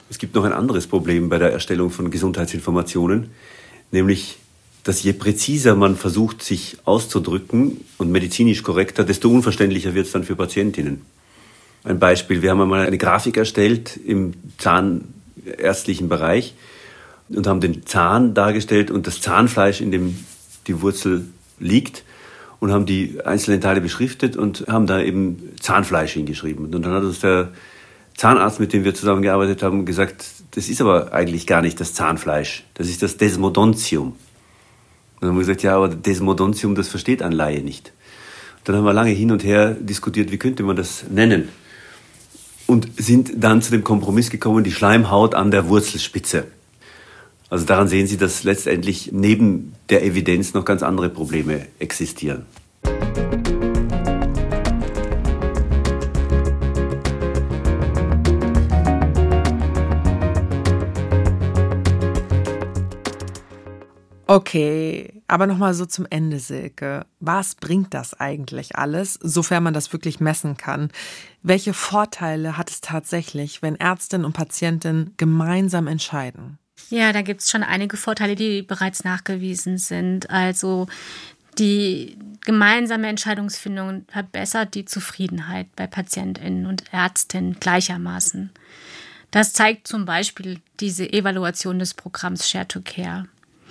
Es gibt noch ein anderes Problem bei der Erstellung von Gesundheitsinformationen, nämlich, dass je präziser man versucht, sich auszudrücken und medizinisch korrekter, desto unverständlicher wird es dann für Patientinnen. Ein Beispiel, wir haben einmal eine Grafik erstellt im zahnärztlichen Bereich und haben den Zahn dargestellt und das Zahnfleisch, in dem die Wurzel liegt, und haben die einzelnen Teile beschriftet und haben da eben Zahnfleisch hingeschrieben. Und dann hat uns der Zahnarzt, mit dem wir zusammengearbeitet haben, gesagt, das ist aber eigentlich gar nicht das Zahnfleisch, das ist das Desmodontium. Und dann haben wir gesagt, ja, aber Desmodontium, das versteht ein Laie nicht. Und dann haben wir lange hin und her diskutiert, wie könnte man das nennen? Und sind dann zu dem Kompromiss gekommen, die Schleimhaut an der Wurzelspitze. Also daran sehen Sie, dass letztendlich neben der Evidenz noch ganz andere Probleme existieren. Okay, aber nochmal so zum Ende, Silke. Was bringt das eigentlich alles, sofern man das wirklich messen kann? Welche Vorteile hat es tatsächlich, wenn Ärztin und Patientin gemeinsam entscheiden? Ja, da gibt es schon einige Vorteile, die bereits nachgewiesen sind. Also die gemeinsame Entscheidungsfindung verbessert die Zufriedenheit bei PatientInnen und Ärztinnen gleichermaßen. Das zeigt zum Beispiel diese Evaluation des Programms Share to Care.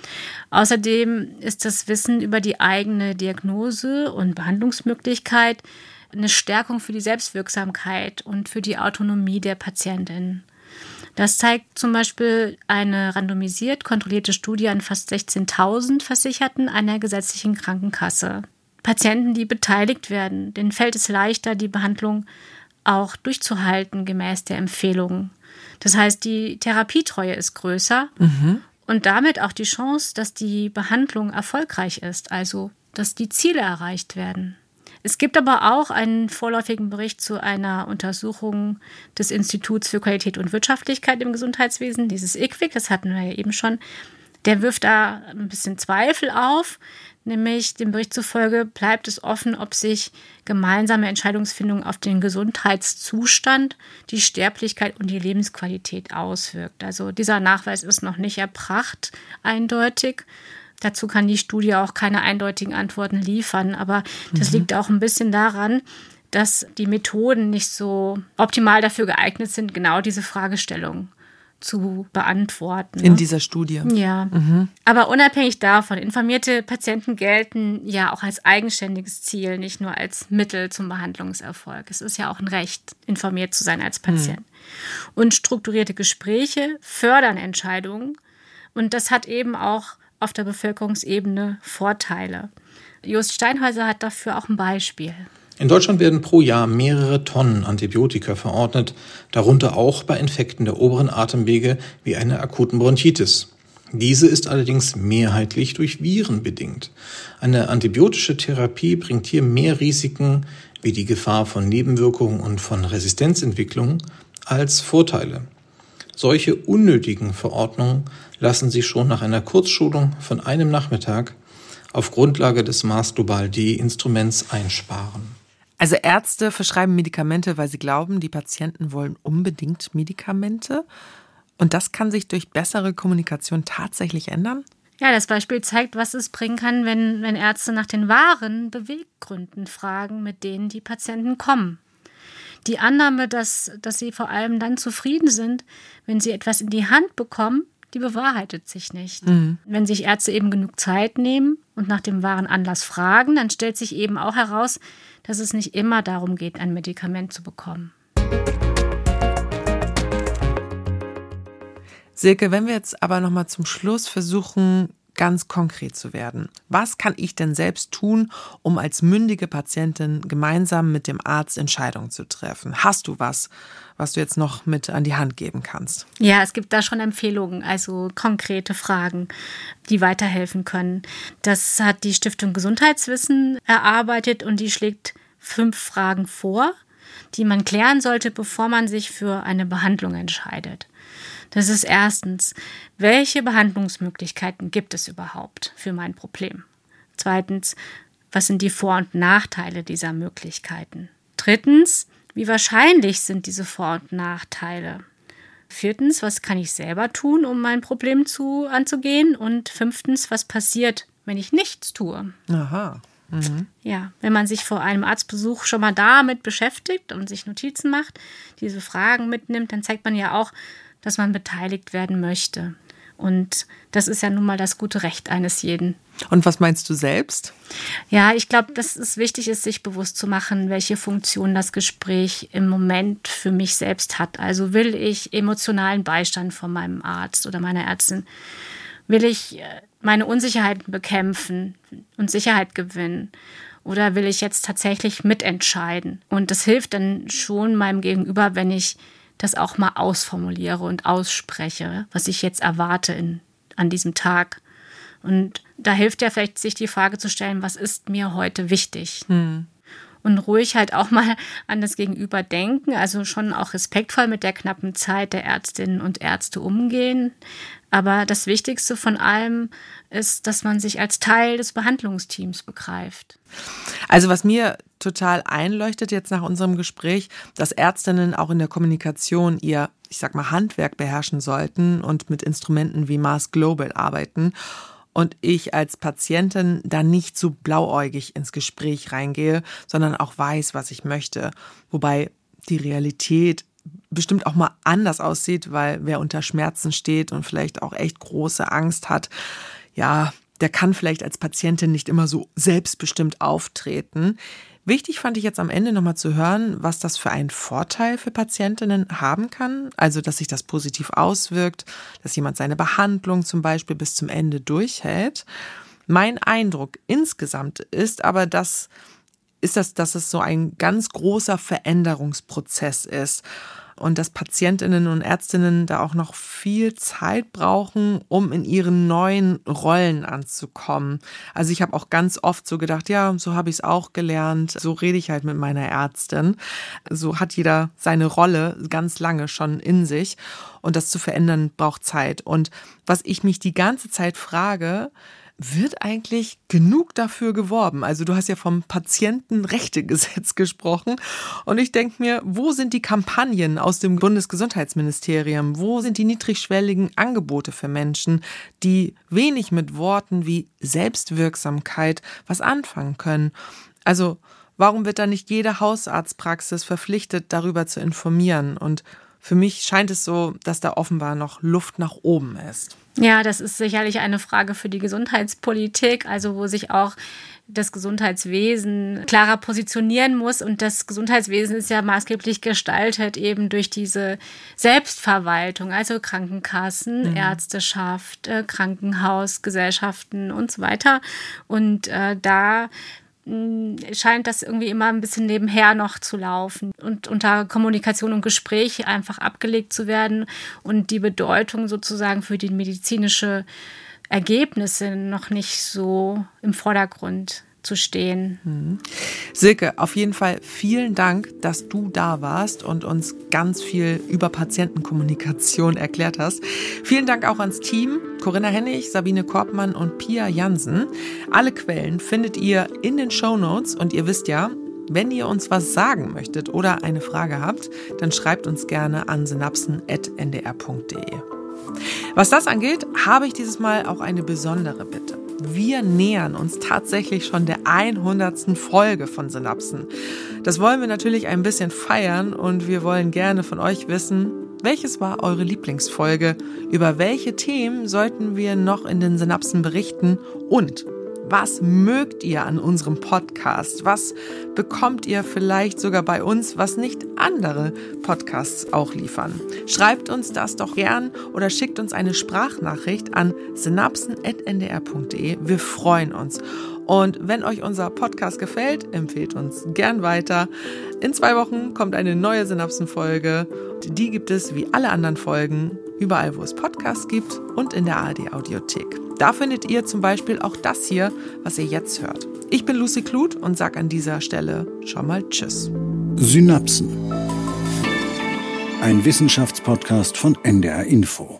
Außerdem ist das Wissen über die eigene Diagnose und Behandlungsmöglichkeit eine Stärkung für die Selbstwirksamkeit und für die Autonomie der Patientin. Das zeigt zum Beispiel eine randomisiert kontrollierte Studie an fast sechzehntausend Versicherten einer gesetzlichen Krankenkasse. Patienten, die beteiligt werden, denen fällt es leichter, die Behandlung auch durchzuhalten gemäß der Empfehlungen. Das heißt, die Therapietreue ist größer. Mhm. Und damit auch die Chance, dass die Behandlung erfolgreich ist, also dass die Ziele erreicht werden. Es gibt aber auch einen vorläufigen Bericht zu einer Untersuchung des Instituts für Qualität und Wirtschaftlichkeit im Gesundheitswesen, dieses I Q W I C, das hatten wir ja eben schon. Der wirft da ein bisschen Zweifel auf, nämlich dem Bericht zufolge bleibt es offen, ob sich gemeinsame Entscheidungsfindung auf den Gesundheitszustand, die Sterblichkeit und die Lebensqualität auswirkt. Also dieser Nachweis ist noch nicht erbracht, eindeutig. Dazu kann die Studie auch keine eindeutigen Antworten liefern, aber das mhm. liegt auch ein bisschen daran, dass die Methoden nicht so optimal dafür geeignet sind, genau diese Fragestellung zu beantworten. In dieser Studie. Ja, mhm. aber unabhängig davon, informierte Patienten gelten ja auch als eigenständiges Ziel, nicht nur als Mittel zum Behandlungserfolg. Es ist ja auch ein Recht, informiert zu sein als Patient. Mhm. Und strukturierte Gespräche fördern Entscheidungen und das hat eben auch auf der Bevölkerungsebene Vorteile. Jost Steinhäuser hat dafür auch ein Beispiel. In Deutschland werden pro Jahr mehrere Tonnen Antibiotika verordnet, darunter auch bei Infekten der oberen Atemwege wie einer akuten Bronchitis. Diese ist allerdings mehrheitlich durch Viren bedingt. Eine antibiotische Therapie bringt hier mehr Risiken wie die Gefahr von Nebenwirkungen und von Resistenzentwicklung als Vorteile. Solche unnötigen Verordnungen lassen sich schon nach einer Kurzschulung von einem Nachmittag auf Grundlage des Maß-Global-D-Instruments einsparen. Also Ärzte verschreiben Medikamente, weil sie glauben, die Patienten wollen unbedingt Medikamente. Und das kann sich durch bessere Kommunikation tatsächlich ändern? Ja, das Beispiel zeigt, was es bringen kann, wenn, wenn Ärzte nach den wahren Beweggründen fragen, mit denen die Patienten kommen. Die Annahme, dass, dass sie vor allem dann zufrieden sind, wenn sie etwas in die Hand bekommen, die bewahrheitet sich nicht. Mhm. Wenn sich Ärzte eben genug Zeit nehmen und nach dem wahren Anlass fragen, dann stellt sich eben auch heraus, dass es nicht immer darum geht, ein Medikament zu bekommen. Silke, wenn wir jetzt aber noch mal zum Schluss versuchen, ganz konkret zu werden. Was kann ich denn selbst tun, um als mündige Patientin gemeinsam mit dem Arzt Entscheidungen zu treffen? Hast du was, was du jetzt noch mit an die Hand geben kannst? Ja, es gibt da schon Empfehlungen, also konkrete Fragen, die weiterhelfen können. Das hat die Stiftung Gesundheitswissen erarbeitet und die schlägt fünf Fragen vor, die man klären sollte, bevor man sich für eine Behandlung entscheidet. Das ist erstens, welche Behandlungsmöglichkeiten gibt es überhaupt für mein Problem? Zweitens, was sind die Vor- und Nachteile dieser Möglichkeiten? Drittens, wie wahrscheinlich sind diese Vor- und Nachteile? Viertens, was kann ich selber tun, um mein Problem zu, anzugehen? Und fünftens, was passiert, wenn ich nichts tue? Aha. Mhm. Ja, wenn man sich vor einem Arztbesuch schon mal damit beschäftigt und sich Notizen macht, diese Fragen mitnimmt, dann zeigt man ja auch, dass man beteiligt werden möchte. Und das ist ja nun mal das gute Recht eines jeden. Und was meinst du selbst? Ja, ich glaube, dass es wichtig ist, sich bewusst zu machen, welche Funktion das Gespräch im Moment für mich selbst hat. Also will ich emotionalen Beistand von meinem Arzt oder meiner Ärztin? Will ich meine Unsicherheiten bekämpfen und Sicherheit gewinnen? Oder will ich jetzt tatsächlich mitentscheiden? Und das hilft dann schon meinem Gegenüber, wenn ich das auch mal ausformuliere und ausspreche, was ich jetzt erwarte in, an diesem Tag. Und da hilft ja vielleicht, sich die Frage zu stellen, was ist mir heute wichtig? Hm. Und ruhig halt auch mal an das Gegenüber denken, also schon auch respektvoll mit der knappen Zeit der Ärztinnen und Ärzte umgehen. Aber das Wichtigste von allem ist, dass man sich als Teil des Behandlungsteams begreift. Also was mir total einleuchtet jetzt nach unserem Gespräch, dass Ärztinnen auch in der Kommunikation ihr, ich sag mal, Handwerk beherrschen sollten und mit Instrumenten wie Mars Global arbeiten. Und ich als Patientin da nicht so blauäugig ins Gespräch reingehe, sondern auch weiß, was ich möchte. Wobei die Realität bestimmt auch mal anders aussieht, weil wer unter Schmerzen steht und vielleicht auch echt große Angst hat, ja, der kann vielleicht als Patientin nicht immer so selbstbestimmt auftreten. Wichtig fand ich jetzt am Ende nochmal zu hören, was das für einen Vorteil für Patientinnen haben kann. Also, dass sich das positiv auswirkt, dass jemand seine Behandlung zum Beispiel bis zum Ende durchhält. Mein Eindruck insgesamt ist aber, dass, ist das, dass es so ein ganz großer Veränderungsprozess ist. Und dass Patientinnen und Ärztinnen da auch noch viel Zeit brauchen, um in ihren neuen Rollen anzukommen. Also ich habe auch ganz oft so gedacht, ja, so habe ich es auch gelernt, so rede ich halt mit meiner Ärztin. So hat jeder seine Rolle ganz lange schon in sich. Und das zu verändern braucht Zeit. Und was ich mich die ganze Zeit frage, wird eigentlich genug dafür geworben? Also du hast ja vom Patientenrechtegesetz gesprochen und ich denke mir, wo sind die Kampagnen aus dem Bundesgesundheitsministerium? Wo sind die niedrigschwelligen Angebote für Menschen, die wenig mit Worten wie Selbstwirksamkeit was anfangen können? Also warum wird da nicht jede Hausarztpraxis verpflichtet, darüber zu informieren? Und für mich scheint es so, dass da offenbar noch Luft nach oben ist. Ja, das ist sicherlich eine Frage für die Gesundheitspolitik, also wo sich auch das Gesundheitswesen klarer positionieren muss. Und das Gesundheitswesen ist ja maßgeblich gestaltet eben durch diese Selbstverwaltung, also Krankenkassen, mhm. Ärzteschaft, äh, Krankenhausgesellschaften und so weiter. Und äh, da scheint das irgendwie immer ein bisschen nebenher noch zu laufen und unter Kommunikation und Gespräch einfach abgelegt zu werden und die Bedeutung sozusagen für die medizinische Ergebnisse noch nicht so im Vordergrund zu stehen. Mhm. Silke, auf jeden Fall vielen Dank, dass du da warst und uns ganz viel über Patientenkommunikation erklärt hast. Vielen Dank auch ans Team, Corinna Hennig, Sabine Korbmann und Pia Jansen. Alle Quellen findet ihr in den Shownotes und ihr wisst ja, wenn ihr uns was sagen möchtet oder eine Frage habt, dann schreibt uns gerne an synapsen at n d r punkt d e. Was das angeht, habe ich dieses Mal auch eine besondere Bitte. Wir nähern uns tatsächlich schon der hundertsten Folge von Synapsen. Das wollen wir natürlich ein bisschen feiern und wir wollen gerne von euch wissen, welches war eure Lieblingsfolge, über welche Themen sollten wir noch in den Synapsen berichten und was mögt ihr an unserem Podcast? Was bekommt ihr vielleicht sogar bei uns, was nicht andere Podcasts auch liefern? Schreibt uns das doch gern oder schickt uns eine Sprachnachricht an synapsen at n d r punkt d e. Wir freuen uns. Und wenn euch unser Podcast gefällt, empfehlt uns gern weiter. In zwei Wochen kommt eine neue Synapsen-Folge. Die gibt es wie alle anderen Folgen überall, wo es Podcasts gibt und in der A R D-Audiothek. Da findet ihr zum Beispiel auch das hier, was ihr jetzt hört. Ich bin Lucy Kluth und sage an dieser Stelle schon mal Tschüss. Synapsen. Ein Wissenschaftspodcast von N D R Info.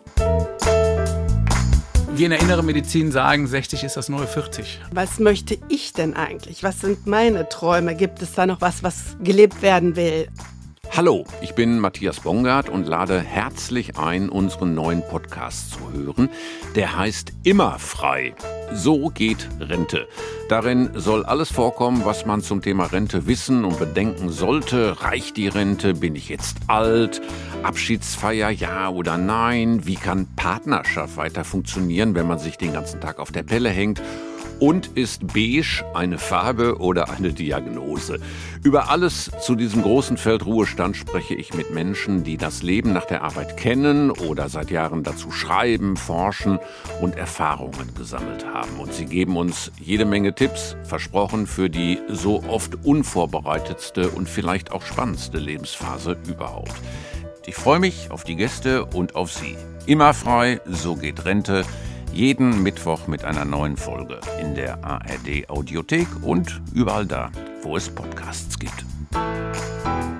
Wir in der inneren Medizin sagen, sechzig ist das neue vierzig. Was möchte ich denn eigentlich? Was sind meine Träume? Gibt es da noch was, was gelebt werden will? Hallo, ich bin Matthias Bongard und lade herzlich ein, unseren neuen Podcast zu hören. Der heißt Immer frei. So geht Rente. Darin soll alles vorkommen, was man zum Thema Rente wissen und bedenken sollte. Reicht die Rente? Bin ich jetzt alt? Abschiedsfeier, ja oder nein? Wie kann Partnerschaft weiter funktionieren, wenn man sich den ganzen Tag auf der Pelle hängt? Und ist beige eine Farbe oder eine Diagnose? Über alles zu diesem großen Feld Ruhestand spreche ich mit Menschen, die das Leben nach der Arbeit kennen oder seit Jahren dazu schreiben, forschen und Erfahrungen gesammelt haben. Und sie geben uns jede Menge Tipps, versprochen, für die so oft unvorbereitetste und vielleicht auch spannendste Lebensphase überhaupt. Ich freue mich auf die Gäste und auf Sie. Immer frei, so geht Rente. Jeden Mittwoch mit einer neuen Folge in der A R D Audiothek und überall da, wo es Podcasts gibt.